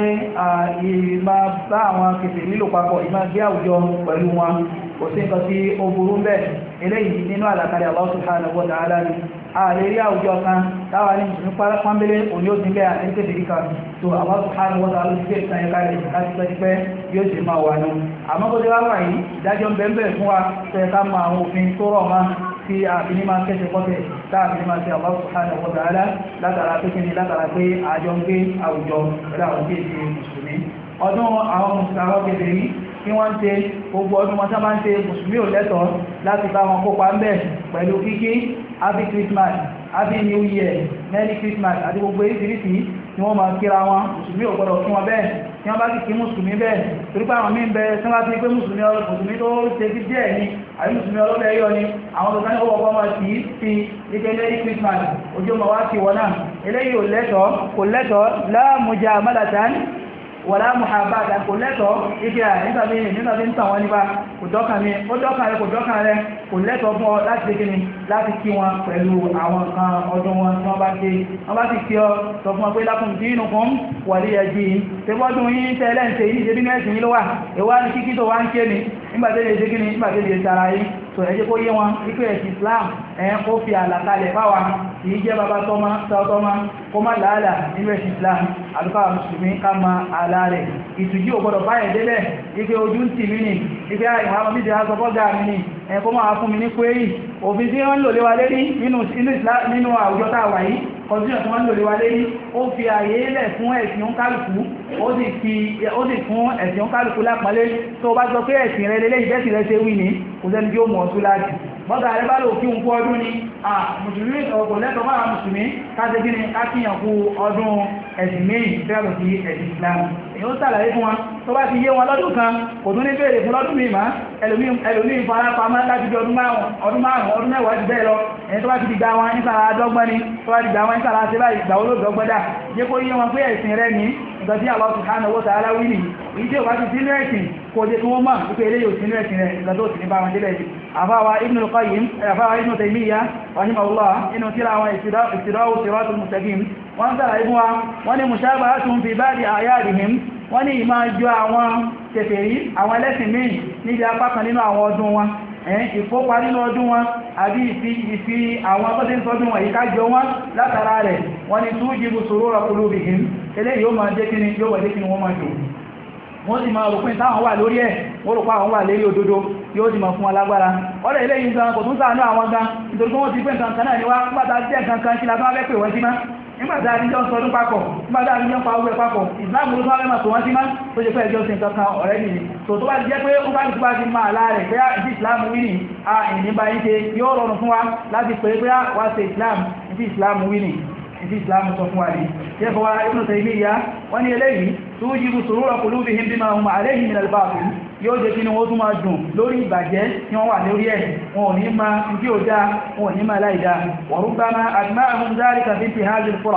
A: ìmá bá àwọn kèfèrí lílò papọ̀, ìmá gbé àwùjọ pẹ̀lú wọn kò sí nǹkan tí ó burú bẹ́ẹ̀. Eléyìí nínú àlàkalẹ̀ Allah subhanahu wa ta'ala ni a lè rí àwùjọ kan táwà ní mùsùlùmí pàmbélé òní ó ti bẹ́ àti kèfèrí kan tó Allah subhanahu wa ta'ala ti gbé ìtàn ẹ̀ka rẹ̀ láti pẹ́ bí ó ti máa wà ní. Àmọ́ bó ti wá wà yìí ìdájọ́ ń bẹ̀ẹ̀ fún wa tó yẹ ká mọ àwọn òfin tó rọ̀ máa tí àbíní máa kẹ́sẹ̀ kọ́tẹ̀ táàbíní máa ṣe Allah subhanahu wa ta'ala látara pé kíni látara pé àjọ ń gbé àwùjọ pẹ̀lú àwọn tí èsì mùsùlùmí. Ọdún àwọn mùsùlùmí kèfèrí kí wọ́n ń ṣe gbogbo ọdún wọn sábà ń ṣe mùsùlùmí ò lẹ́tọ̀ọ́ láti bá wọn kópa ń bẹ̀ pẹ̀lú kíkí happy Christmas, happy New Year, Merry Christmas àti gbogbo ìrísí tí wọ́n máa kíra wọn. Mùsùlùmí ò gbọ́dọ̀ kí wọn bẹ́ẹ̀ tí wọ́n bá sì kí mùsùlùmí bẹ́ẹ̀ torí pé àwọn míì ń bẹ tí wọ́n bá ti pé mùsùlùmí tó ṣe sí díẹ̀ ni àbí mùsùlùmí ọlọ́bẹ̀ yọ ni àwọn tó sáyẹ́ ọwọ́ ọmọ sí sí ike Merry Christmas ojú ọmọ wá sí wọn náà. Eléyìí ò lẹ́tọ̀ọ́ kò lẹ́tọ̀ọ́ la mujamalatan wàlá muhabbatan kò lẹ́tọ̀ọ́ ike à nígbàtí nígbàtí ń tàn wọn nípa kò dọ́kàn mi ó dọ́kàn rẹ kò dọ́kàn rẹ kò lẹ́tọ̀ọ́ fún ọ láti ṣe kíni láti kí wọn pẹ̀lú àwọn nǹkan ọdún wọn tí wọ́n bá ṣe wọ́n bá sì kí ọ sọ fún ọ pé lakum dinukum waliya din tẹ́gbọ́dún yín tẹ́lẹ̀ ń ṣe yìí ṣe bí mẹ́sìn yín ló wà èwà ní kíkí tó wá ń ké ni nígbàtí lè ṣe kíni nígbàtí lè ṣara yín tó ẹjẹ́ kó yé wọn wípé ẹ̀sìn Islam ẹ̀yẹn kó fi àlàkalẹ̀ fáwa kìí jẹ́ bàbá tọ́mọ tọ́mọ kó má làálà nínú ẹ̀sìn Islam àdúgbà mùsùlùmí ká ma àlà rẹ̀ ìtùjú ò gbọdọ̀ báyẹ̀ délẹ̀ wípé ojú ń tì mí nì wípé ìwọ̀n àwọn mídìí aṣọ́fọ́gà mi nì ẹ̀kọ́ máa fún mi ní kwéyì òfin tí wọ́n lò lé wa lérí nínú àwùjọ tá a wà yìí kọjúyàn tí wọ́n lò lé wa lérí ó fi àyè lẹ̀ fún ẹ̀sìn oúnkálùkù ó sì fún ẹ̀sìn oúnkálùkù lápàálé tó bá jọ pé ẹ̀sìn rẹ̀ lélẹ́ ìbẹ́sìn rẹ̀ ṣe wí ní kò sẹ́ni tí ó mọ̀ ọ̀tún láti bọ́gà rẹ̀ bá lò kí ń kú ọdún ni mùsùlùmí ọkọ̀ lẹ́tọ̀ọ́ máa mùsùlùmí káṣe gíní kákíyàn kú ọdún ẹ̀sìn méjì tẹ́lọ̀ sí ẹ̀sìn Islam. èyí ó sàlàyé fún wọn tó bá ti yé wọn lọ́dún kan kò tún ní bèèrè fún lọ́dún mi máa ẹlòmí ìfarapamọ́ láti bí ọdún márùn-ún ọdún mẹ́wàá ti bẹ́ẹ̀ lọ ẹni tó bá ti dìgbà wọn nísàrà dọ́gbọ́n ni tó bá dìgbà wọn nísàrà ṣe báyìí ìgbà olóògbọ́dá jẹ́ kó yé wọn pé ẹ̀sìn rẹ̀ ní ìgbà tí Allah subhanahu wa ta'ala wí ní èyí tí ó bá ti sínú ẹ̀sìn kò jẹ́ kí wọ́n mọ̀ wípé eléyìí ò sínú ẹ̀sìn rẹ̀ ìgbà tó sì ní bá wọn délẹ̀ yìí. àfáwà Ibn al-Qayyim àfáwà Ibn Taymiyyah rahimahullah inú tíra àwọn Iqtidā'u Sirātal Mustaqīm wọ́n sára ibú wa wọ́n ní mushabahatun fi ba'di a'yādihim wọ́n ní ìmá jọ àwọn kèfèrí àwọn ẹlẹ́sìn míì níbi apá kan nínú àwọn ọdún wọn ìkópa nínú ọdún wọn àbí ìfi àwọn abọ́dé sọ́dún wọn ìkájọ wọn látara rẹ̀ wọ́n ní tujibu surūra qulūbihim eléyìí yóò máa jẹ́ kíni yóò wà jẹ́ kíni wọ́n máa jò wọ́n sì máa rùpín táwọn wà lórí ẹ̀ wọ́n rùpá àwọn wà lérí òdodo yóò sì máa fún alágbára ọ̀rẹ́ eléyìí gan kò tún ṣàánú àwọn gan nítorí wọ́n ti pé nǹkan kan náà ni wá nígbàtà jẹ́ nǹkan kan sí lábá fẹ́ pè wọ́n sí má nígbàtà àríjọ́ ń sọdún papọ̀ nígbàtà àríjọ́ ń pa owó ẹ̀ papọ̀ ìsìláàmù ló bá mẹ́mà tó wọ́n sí má tó jẹ́ pé ẹjọ́ sí nǹkan kan ọ̀rẹ́ nìyí tó tó bá ti jẹ́ pé ó bá ti bá ti máa láàrẹ̀ pé ìdí ìsìláàmù wí ní a ìní bá yí ṣe yóò rọrùn fún wa láti pè pé wá ṣe ìsìláàmù ìdí ìsìláàmù wí ní ìdí ìsìláàmù sọ fún wa ní jẹ́ fọwọ́ Ibn Taymiyyah wọ́n ní eléyìí tujibu surūra qulūbihim bimā hum ʿalayhi min al-bāṭil yóò jẹ́ kí ní wọ́n tún máa dùn lórí ìbàjẹ́ tí wọ́n wà lórí ẹ̀ wọn ò ní máa tí ó dá wọn ò ní máa láìdá wa rubbamā ajma'ahum dhālika fī intihāzi al-furas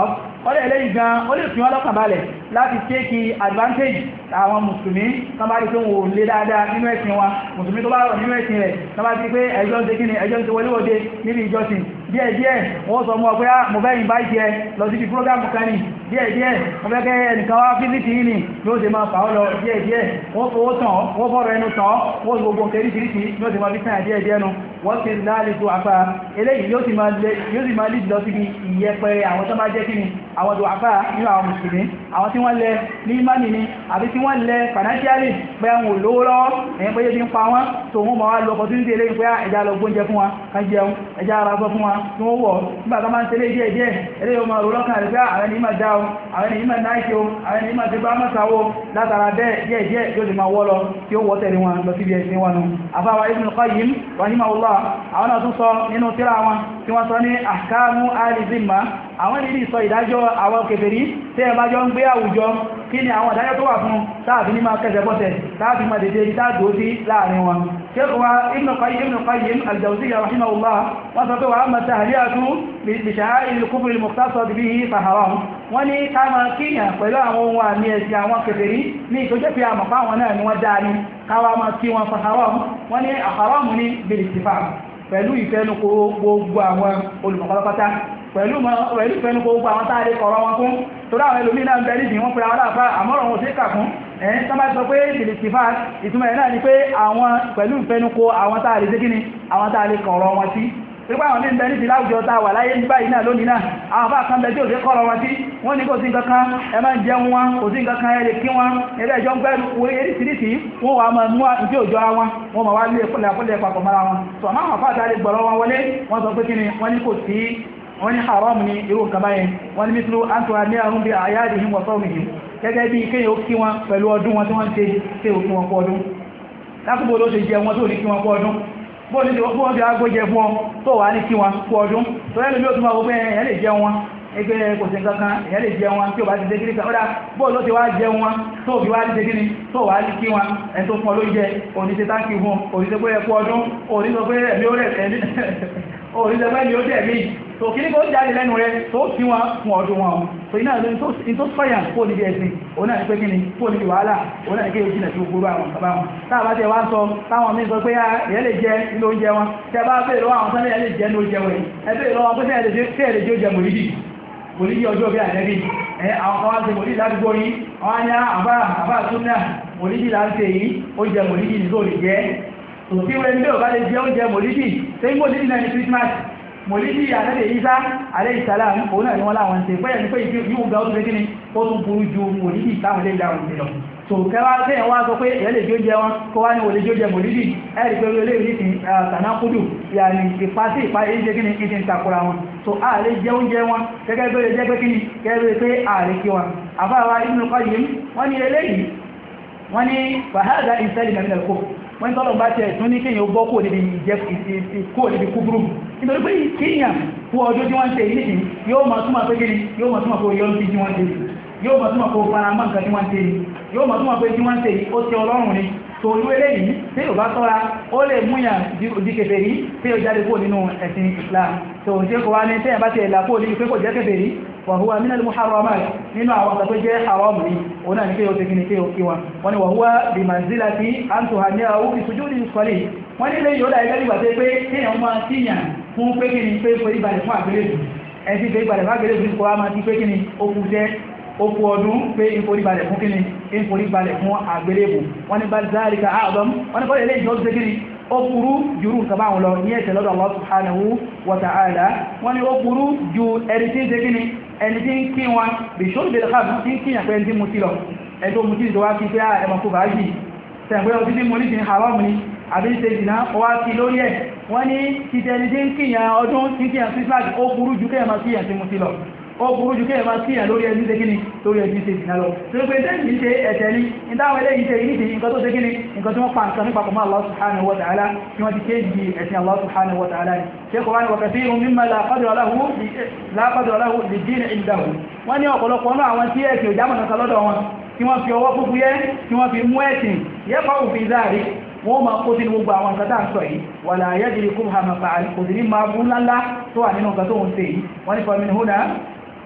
A: ọdẹ eléyìí gan ó lè fi wọ́n lọ́kàn balẹ̀ láti take advantage àwọn mùsùlùmí tán bá rí pé wọn ò lè dáadáa nínú ẹ̀sìn wọn mùsùlùmí tó bá rọ̀ nínú ẹ̀sìn rẹ̀ tán bá ti pé ẹjọ́ ń ṣe kíni ẹjọ́ ń ṣe wọléwọ̀de níbi ìjọsìn díẹ̀díẹ̀ wọ́n sọ mọ́ pé mo fẹ́ invite ẹ lọ sí ibi program kan ní díẹ̀díẹ̀ mo fẹ́ kẹ́ ẹnìkan wá fíìsìtì yìí ni ní ó ṣe máa fà ọ́ lọ díẹ̀díẹ̀ wọ́n fowó tàn wọ́n fọ́rọ̀ ẹnu tàn wọ́n gbogbo kẹrìsìrìsì ní ó ṣe máa fi sàn díẹ̀díẹ̀ nu wọ́n ti láàrín tó àfà eléyìí yóò sì máa lead lọ síbi ìyẹpẹrẹ àwọn tó máa jẹ́ kí ni àwọn tó àfà nínú àwọn mùsùlùmí àwọn tí wọ́n lẹ ní ìmánì ni àbí tí wọ́n lẹ financially pé àwọn olówó lọ́wọ́ ẹ̀yìn pé yé ti ń pa wọ́n tó wọ́n máa lọ opportunity eléyìí pé ẹja lọ gbóúnjẹ fún wọn kan jẹun ẹja ara sọ fún wọn tí wọ́n wọ̀ nígbà tó máa ń tẹ́lé díẹ̀ díẹ̀ eléyìí ọmọ rò lọ́kàn rẹ̀ pé àwọn ènìyàn máa dá o àwọn ènìyàn máa náìkì o àwọn ènìyàn máa ti bá mọ́ta o látara bẹ́ẹ̀ díẹ̀ díẹ̀ yóò lè máa wọ́ lọ tí ó wọ́ tẹ̀lé wọn lọ síbi ẹ̀sìn wọn nù àfáwà Ibn Qayyim rahimahullah àwọn náà tún sọ nínú tírà wọn tí wọ́n sọ ní ahkamu ali zimma àwọn ìdí sọ ìdájọ́ àwọn kèfèrí tí ẹ bá jọ ń gbé àwùjọ kí ni àwọn ìdájọ́ tó wà fún táàbí ní máa kẹsẹ̀ bọ́sẹ̀ táàbí máa dèdè ìdájọ́ sí láàrin wọn ṣékọwà Ibn Qayyim Ibn Qayyim al-Jawziyya rahimahullah wọ́n sọ pé wà á mọ̀ tahliyatu bi sha'a'ir al-kufr al-mukhtasat bihi fa haram wọ́n ní ká máa kíyàn pẹ̀lú àwọn ohun àmì ẹ̀sìn àwọn kèfèrí ní ìtọ́jẹ́ pé àmọ̀ fáwọn náà ni wọ́n dáa ní káwà máa kí wọn fa haram wọ́n ní haram ní bil ittifaq pẹ̀lú ìfẹ́nukò gbogbo àwọn olùmọ̀kọ́lọ́pátá pẹ̀lú ìfẹ́nukò gbogbo àwọn táàrí kọ̀rọ̀ wọn fún tó dáwọn ẹlòmí náà bẹ̀rẹ̀ ìdí wọ́n pẹ̀lú àwọn àfá àmọ́rọ̀ wọn sí kàkún ẹ̀yìn tán bá sọ pé ìdìlìtìfà ìtumọ̀ ẹ̀ náà ni pé àwọn pẹ̀lú ìfẹ́nukò àwọn táàrí sí kíni àwọn táàrí kọ̀rọ̀ wọn sí pípa àwọn ní ìbẹ̀rẹ̀ ìdí láwùjọ tá wà láyé nígbà yìí náà lónìí náà àwọn bá kan bẹ tí ò sí kọ́rọ̀ wọn sí wọ́n ní kò sí nǹkankan ẹ máa ń jẹun wọn kò sí nǹkankan ẹ lè kí wọn ẹgbẹ́ ìjọ ń gbẹ́rù eréṣìíríṣìí wọ́n wà máa mú ìdí òjò ara wọn wọ́n máa wá lé ẹ̀kọ́lẹ̀ papọ̀ mọ́ra wọn tó àmọ́ àwọn fàtà lè gbọ̀rọ̀ wọn wọlé wọ́n sọ pé kí ni wọ́n ní kò sí wọ́n ní haram ní irú nǹkan báyẹn wọ́n ní mithlu antuwa ní àrùn bí àyádìí wọ́n sọ́rọ̀ mìí gẹ́gẹ́ bí kéyàn ó kí wọn pẹ̀lú ọdún wọn tí wọ́n ṣe ṣe òkú wọn pọ̀ ọdún lákúgbò ló ṣe jẹ wọn tó ní kí wọn pọ̀ ọdún bó ní wọ́n bí agbójẹ fún ọ tó wà ní kí wọn pọ̀ ọdún tó lẹ́nu bí ó túnmọ̀ gbogbo ẹ̀yẹ lè jẹ wọn ẹgbẹ́ kò sí nǹkan ẹ̀yẹ lè jẹ wọn tí ó bá ti dé kíríkà ọ́dá bó ló ti wá jẹ wọn tó bí wá ní ṣe kíní tó wà ní kí wọn ẹ̀ tó fún ọ ló jẹ oníṣẹ́ táǹkì fún oníṣẹ́ pé ẹkú ọdún oníṣẹ́ pé ẹ̀mí ó rẹ̀ oníṣẹ́ pé ẹ̀mí ó tẹ̀ mí tó kí ní kó jáde lẹ́nu rẹ̀ tó kí wọn fún ọdún wọn so iná ìlú tó sọ́yàn kó níbi ẹ̀sìn òun náà ní pé kí ni kó níbi wàhálà òun náà ní kí o jìnà tí ó gbóró àwọn bàbá wọn táàbá tẹ́ wá ń sọ táwọn mí sọ pé ẹ̀yẹ́ lè jẹ ilé oúnjẹ wọn tẹ́ bá bèèrè lọ́wọ́ àwọn sọ́lẹ̀ lè jẹ ní oúnjẹ wọn ẹgbẹ́ lọ́wọ́ pé tẹ́ lè jẹ́ oúnjẹ mòlídì mòlídì ọjọ́ bí àjẹ́bí àwọn kan wá ṣe mòlídì ládùúgbò yìí àwọn ní àbá súnà mòlídì láti èyí oúnjẹ mòlídì ní tó lè jẹ́ tòsí wẹ́n ní ò bá lè jẹ oúnjẹ mòlídì tẹ́ mòlídì náà ní Christmas mòlídì àtẹ́lẹ̀ ìsá alayhi salam òun náà ni wọ́n láwọn ṣe pẹ́yẹ̀ ní pé yíò ga ó tún gíní ó tún burú ju mòlídì táwọn ilé ìdáwọn ìlọ so kẹwàá tẹ́yẹ̀ wá sọ pé èyẹ́ lè jóúnjẹ wọn kó wá ní olè jóúnjẹ mòlídì ẹ̀rì pé olè rí ti tànákúdù yàní ìpa sí ìpa èyí kíní ìdí ń takura wọn so a lè jẹ oúnjẹ wọn gẹ́gẹ́ bí ó lè jẹ́ pé kíní gẹ́gẹ́ pé a lè kí wọn àfáàwá Ibn Qayyim wọ́n ní eléyìí wọ́n ní fahadha ìsẹ́lì min al-kufr wọ́n tọ́lọ̀ bá tẹ́ tún ní kíyàn ó bọ́ kó níbi ìjẹ́ kó níbi kúburú nítorí pé kíyàn fún ọjọ́ tí wọ́n tẹ́ ìlú yóò máa túnmà pé kíni yóò máa túnmà pé yọ́ tí wọ́n tẹ́ yóò máa túnmà pé faramọ́ nǹkan tí wọ́n tẹ́ yóò máa túnmà pé tí wọ́n tẹ́ ó tẹ́ ọlọ́run ni tó olú eléyìí tí ò bá tọ́ra ó lè múyàn di kèfèrí tí ó jáde kó nínú ẹ̀sìn Islam tó jẹ́ kò wá ní tẹ́yàn bá tẹ́ ẹ̀lá kó ní pé kò jẹ́ kèfèrí wàhúwà min al-muharramat nínú àwọn ọ̀sán tó jẹ́ haram ní ọ̀nà ní kéyò tẹ́kí ní kéyò kíwa wọ́n ni wàhúwà bí manzilati an tuhaniyahu fi sujudi salih wọ́n ní lè yóò dá ẹgbẹ́ ìgbàtẹ́ pé kéyàn máa tíyàn fún pé kí ni pé forí balẹ̀ fún àgbélébù ẹni tí forí balẹ̀ fún àgbélébù kó wá máa ti pé kí ni ó kú jẹ́ ó kú ọdún pé ìforí balẹ̀ fún kí ni ìforí balẹ̀ fún àgbélébù wọ́n ní bal zalika a'zam wọ́n ní kọ́ ilé ìjọ́ tó kí ni ó burú jùrù nǹkan báwọn lọ ní ẹ̀ṣẹ̀ lọ́dọ̀ Allah subhanahu wa ta'ala wọ́n ní ó burú ju ẹni tí ń ṣe kíni ẹni tí ń kí wọn bí ṣóòrò bèèrè káàkiri tí ń kíyàn pé ẹni tí mú sí lọ ẹni tó mú sí ìjọwá kí pé ẹmọ̀kú bá yìí tẹ̀gbẹ́ ọdún tí mú ní ti haram ni àbí ṣe jìnà ọwá sí lórí ẹ̀ wọ́n ní títẹ ẹni tí ń kíyàn ọdún tí ń kíyàn Christmas ó burú ju kéyàn máa kíyàn tí mú sí lọ ó burú jù kéèyàn máa kíyàn lórí ẹni tẹ́ kíní lórí ẹni tẹ́ ìsìnà lọ tí ó pé tẹ́yìn ṣe ẹ̀tẹ̀ ní ìdáwọn ilé ìṣẹ́ ìníṣì nǹkan tó ṣe kíní nǹkan tí wọ́n pa nǹkan nípa kọmọ́ Allah subhanahu wa ta'ala tí wọ́n ti kéèjì ẹ̀sìn Allah subhanahu wa ta'ala ṣe kọ̀ wá ní wọ̀kẹ̀ sí ihun mímọ̀ la qadra lahu lid-din indahu wọ́n ní ọ̀pọ̀lọpọ̀ náà àwọn tí ẹ̀sìn òjámọ̀ nǹkan lọ́dọ̀ wọn tí wọ́n fi ọwọ́ púpú yẹ́ tí wọ́n fi mú ẹ̀sìn yẹ́pọ̀ òfin záàrí wọ́n máa kó sínú gbogbo àwọn nǹkan tàà ń sọ yìí wà láyé jìrì kúrò hàmà fàálì kò sí ní máa bú ńláńlá tó wà nínú nǹkan tó ń ṣe yìí wọ́n ní fọmìn húnà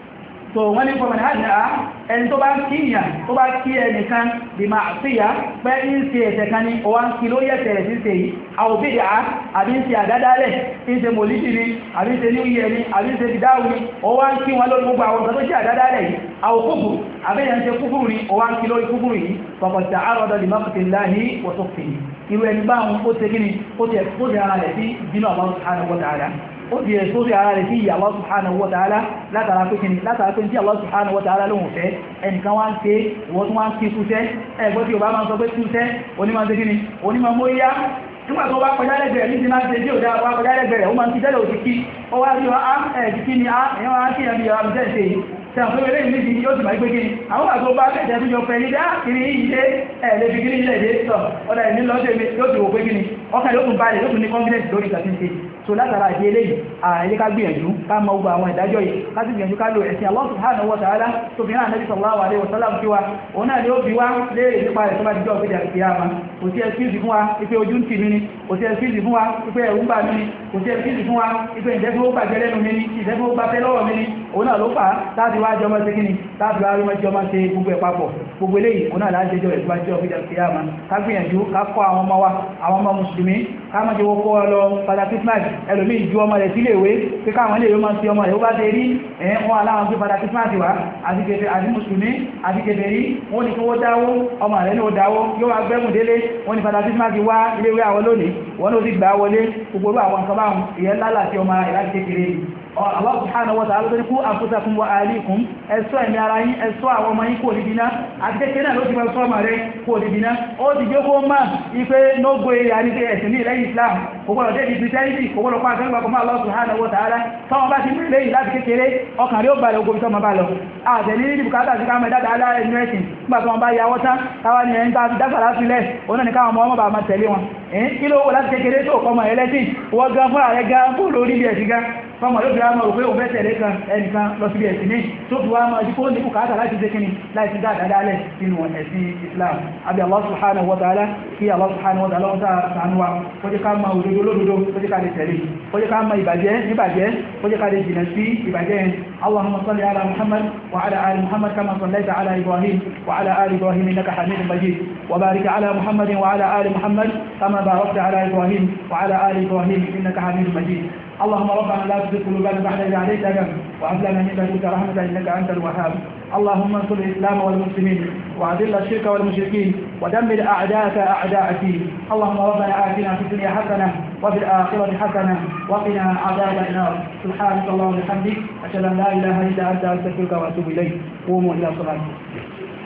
A: so wọ́n ní fọmọ̀nà àdá ẹni tó bá ń kíyàn tó bá kí ẹnìkan bí máa síyà pé ń ṣe ẹ̀ṣẹ̀ kan ní ọwá ń kí lórí ẹ̀ṣẹ̀ rẹ̀ sí ṣe yìí àwòbídà àbí ń ṣe àdádálẹ̀ ń ṣe mòlídì ni àbí ń ṣe ní ìyẹ̀ ni àbí ń ṣe fìdáwù ni ọwá ń kí wọn lórí gbogbo àwọn ọ̀sán tó ṣe àdádálẹ̀ yìí àwòkúkù àbí ń ṣe kúkúrù ni ọwá ń kí lórí kúkúrù yìí fọkọ̀tà àrọ̀dọ̀ lè mọ́kùtì láàáyí wọ́sọ̀fẹ̀ irú ẹni báhùn ó ṣe gíní ó ti ẹ̀kọ́ sí ara rẹ̀ sí ìbínú Allah subhanahu wa ta'ala ó ti ẹ̀kọ́ sí ara rẹ̀ sí ìyà Allah subhanahu wa ta'ala látara pé kíni látara pé tí Allah subhanahu wa ta'ala lóhùn fẹ́ ẹnìkan wá ń ṣe ìwọ́n tún wá ń kí kúṣẹ́ ẹgbọ́ tí ó bá máa ń sọ pé kúṣẹ́ onímọ̀ ṣe kíni onímọ̀ móríyá nígbà tó bá kọjá lẹ́gbẹ̀ẹ́ ní ti máa ṣe tí ó dá wá kọjá lẹ́gbẹ̀ẹ́ ó máa ń ti tẹ́lẹ̀ òtí kí ó wá rí wá ẹ̀ẹ̀kì kí ni a èèyàn wá kí ẹbí ọmọ tẹ́ ṣe tẹ́wọ̀n pé lẹ́yìn níbi yóò ti máa gbé gíní àwọn àti ó bá kẹ̀ẹ̀ẹ́ tó jọ fẹ́ ní dá kiri ilé ẹ̀ẹ̀lẹ́bí gíní ilẹ̀ èdè sọ ọ̀dá ìní lọ́sẹ̀ yóò ti wò pé gíní ọkàn yóò tún bá yóò tún ní confidence lórí ìtàkì so látara àti eléyìí ààrẹ ká gbìyànjú ká mọ gbogbo àwọn ìdájọ́ yìí ká sì gbìyànjú ká lò ẹ̀sìn Allah subhanahu wa ta'ala tó fi hàn Nabi sallallahu alaihi wasallam fi wa òun náà ni ó bí wá léèrè nípa rẹ̀ tó bá dijọ́ òfin àti àmà kò sí ẹ̀sìkìsì fún wa ipé ojú ń tì mí ni kò sí ẹ̀sìkìsì fún wa ipé ẹ̀rù ń bà mí ni kò sí ẹ̀sìkìsì fún wa ipé ìjẹ́fẹ́ ó bàjẹ́ lẹ́nu mi ni ìjẹ́fẹ́ ó bàjẹ́ lọ́wọ́ mi ni òun náà ló fà á láti wá jọmọ́ sí kíni láti wá rí mọ́jọ́ máa ṣe gbogbo ẹ̀ papọ̀ gbogbo eléyìí òun náà láti jẹjọ́ ìgbà jẹ́ òfin àti àmà ká gbìyànjú ká kọ́ àwọn ọmọ wa àwọn ọmọ mùsùlùmí ká má jẹ́ wọ́n kọ́ lọ padà Christmas ẹlòmí ìjú ọmọ rẹ̀ sílé ìwé pé káwọn ilé ìwé máa ti ọmọ rẹ̀ ó bá tẹ́ rí ẹ̀wọ́n aláwọn gbé padà Christmas wá àti kẹfẹ́ àti mùsùlùmí àti kẹfẹ́ rí wọ́n ní kí wọ́n dáwó ọmọ rẹ̀ ní ó dáwó yóò wá gbẹ́mùn délé wọ́n ní padà Christmas wá ilé ìwé àwọn lónìí wọ́n ló sì gbà wọlé gbogbo àwọn nǹkan báwọn ìyẹn lálà sí ọmọ rẹ̀ láti kékeré Allah subhanahu wa ta'ala ní kú anfusakum wa ahlikum ẹ̀ṣọ́ ẹ̀mí ara yín ẹ̀ṣọ́ àwọn ọmọ yín kò ní bíná àti kékeré náà ló ti fẹ́ sọ́mọ̀ rẹ̀ kò ní bíná ó ti jẹ́ kó máa ipé nógbó eré àríkẹ́ ẹ̀sìn ní ilẹ̀ Islam kògbọ́nà jẹ́ Christianity kògbọ́nà pa àkẹ́gbàkọ́ máa Allah subhanahu wa ta'ala tọ́wọ́n bá ti mú ilé yìí láti kékeré ọkàn rí ó balẹ̀ ogun tọ́mọ bá lọ àtẹ̀lé ní bùkátà sí káàmù ẹ̀dáta aláàrẹ̀ inú ẹ̀sìn nígbà tó wọn bá yàwó tán káwà ní ẹ̀yìn tàbí dágbàrá sílẹ̀ oná ní káwọn ọmọ ọmọ bá máa tẹ̀lé wọn èyí kí ló wó láti kékeré tó kọmọ ẹlẹ́sìn wọ́n gan fún ààrẹ gan fún lórí bí ẹ̀sìn gan fọmọ ló fi rámọ̀ òfé òfé tẹ̀lé kan ẹnìkan lọ sí bí ẹ̀sìn ní tó fi wá máa jíkó ní bùkátà láti ṣe kíni láti dáadáa nínú ẹ̀sìn Islam àbí Allah subhanahu wa ta'ala kí Allah subhanahu wa ta'ala wọ́n sàánú wa kó jẹ́ ká máa òdodo lódodo kó jẹ́ ká lè tẹ̀lé kó jẹ́ ká máa ìbàjẹ́ níbàjẹ́ kó jẹ́ ká lè jìnà sí ìbàjẹ́ yẹn Allahumma salli ala Muhammad wa ala ali Muhammad kama sallaita ala Ibrahim wa ala ali Ibrahim innaka Hamidum Majid wa barik ala Muhammadin wa ala ali Muhammad kama barakta ala Ibrahim wa ala ali Ibrahim innaka Hamidum Majid اللهم ربنا لا تزغ قلوبنا بعد إذ هديتنا وهب لنا من لدنك رحمة إنك أنت الوهاب اللهم انصر الإسلام والمسلمين وأذل الشرك والمشركين ودمر أعداءك أعداء الدين اللهم ربنا آتنا في الدنيا حسنة وفي الآخرة حسنة وقنا عذاب النار سبحانك اللهم وبحمدك أشهد أن لا إله إلا أنت أستغفرك وأتوب إليك قوموا إلى صلاتكم